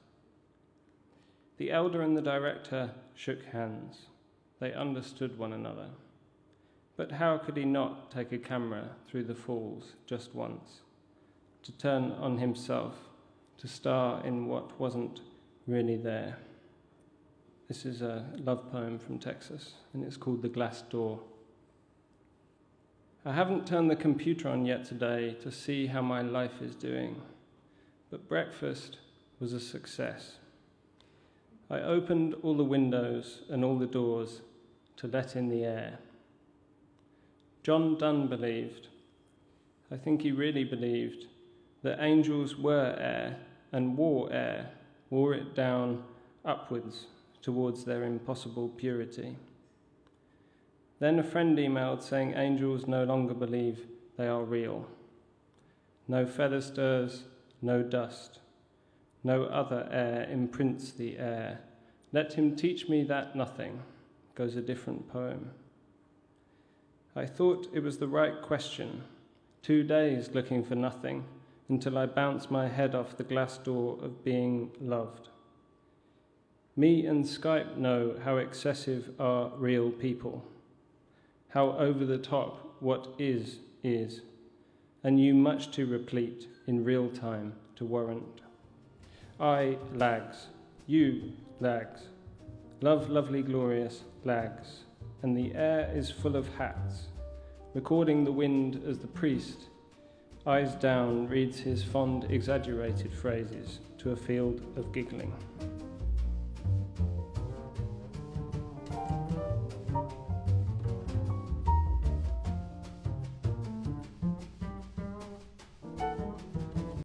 The elder and the director shook hands. They understood one another. But how could he not take a camera through the falls just once, to turn on himself, to star in what wasn't really there? This is a love poem from Texas, and it's called The Glass Door. I haven't turned the computer on yet today to see how my life is doing, but breakfast was a success. I opened all the windows and all the doors to let in the air. John Donne believed, I think he really believed, that angels were air and wore it down upwards towards their impossible purity. Then a friend emailed saying angels no longer believe they are real. No feather stirs, no dust, no other air imprints the air. Let him teach me that nothing, goes a different poem. I thought it was the right question, 2 days looking for nothing, until I bounced my head off the glass door of being loved. Me and Skype know how excessive are real people, how over the top what is, and you much too replete in real time to warrant. I lags, you lags, love lovely glorious lags, and the air is full of hats, recording the wind as the priest, eyes down, reads his fond exaggerated phrases to a field of giggling.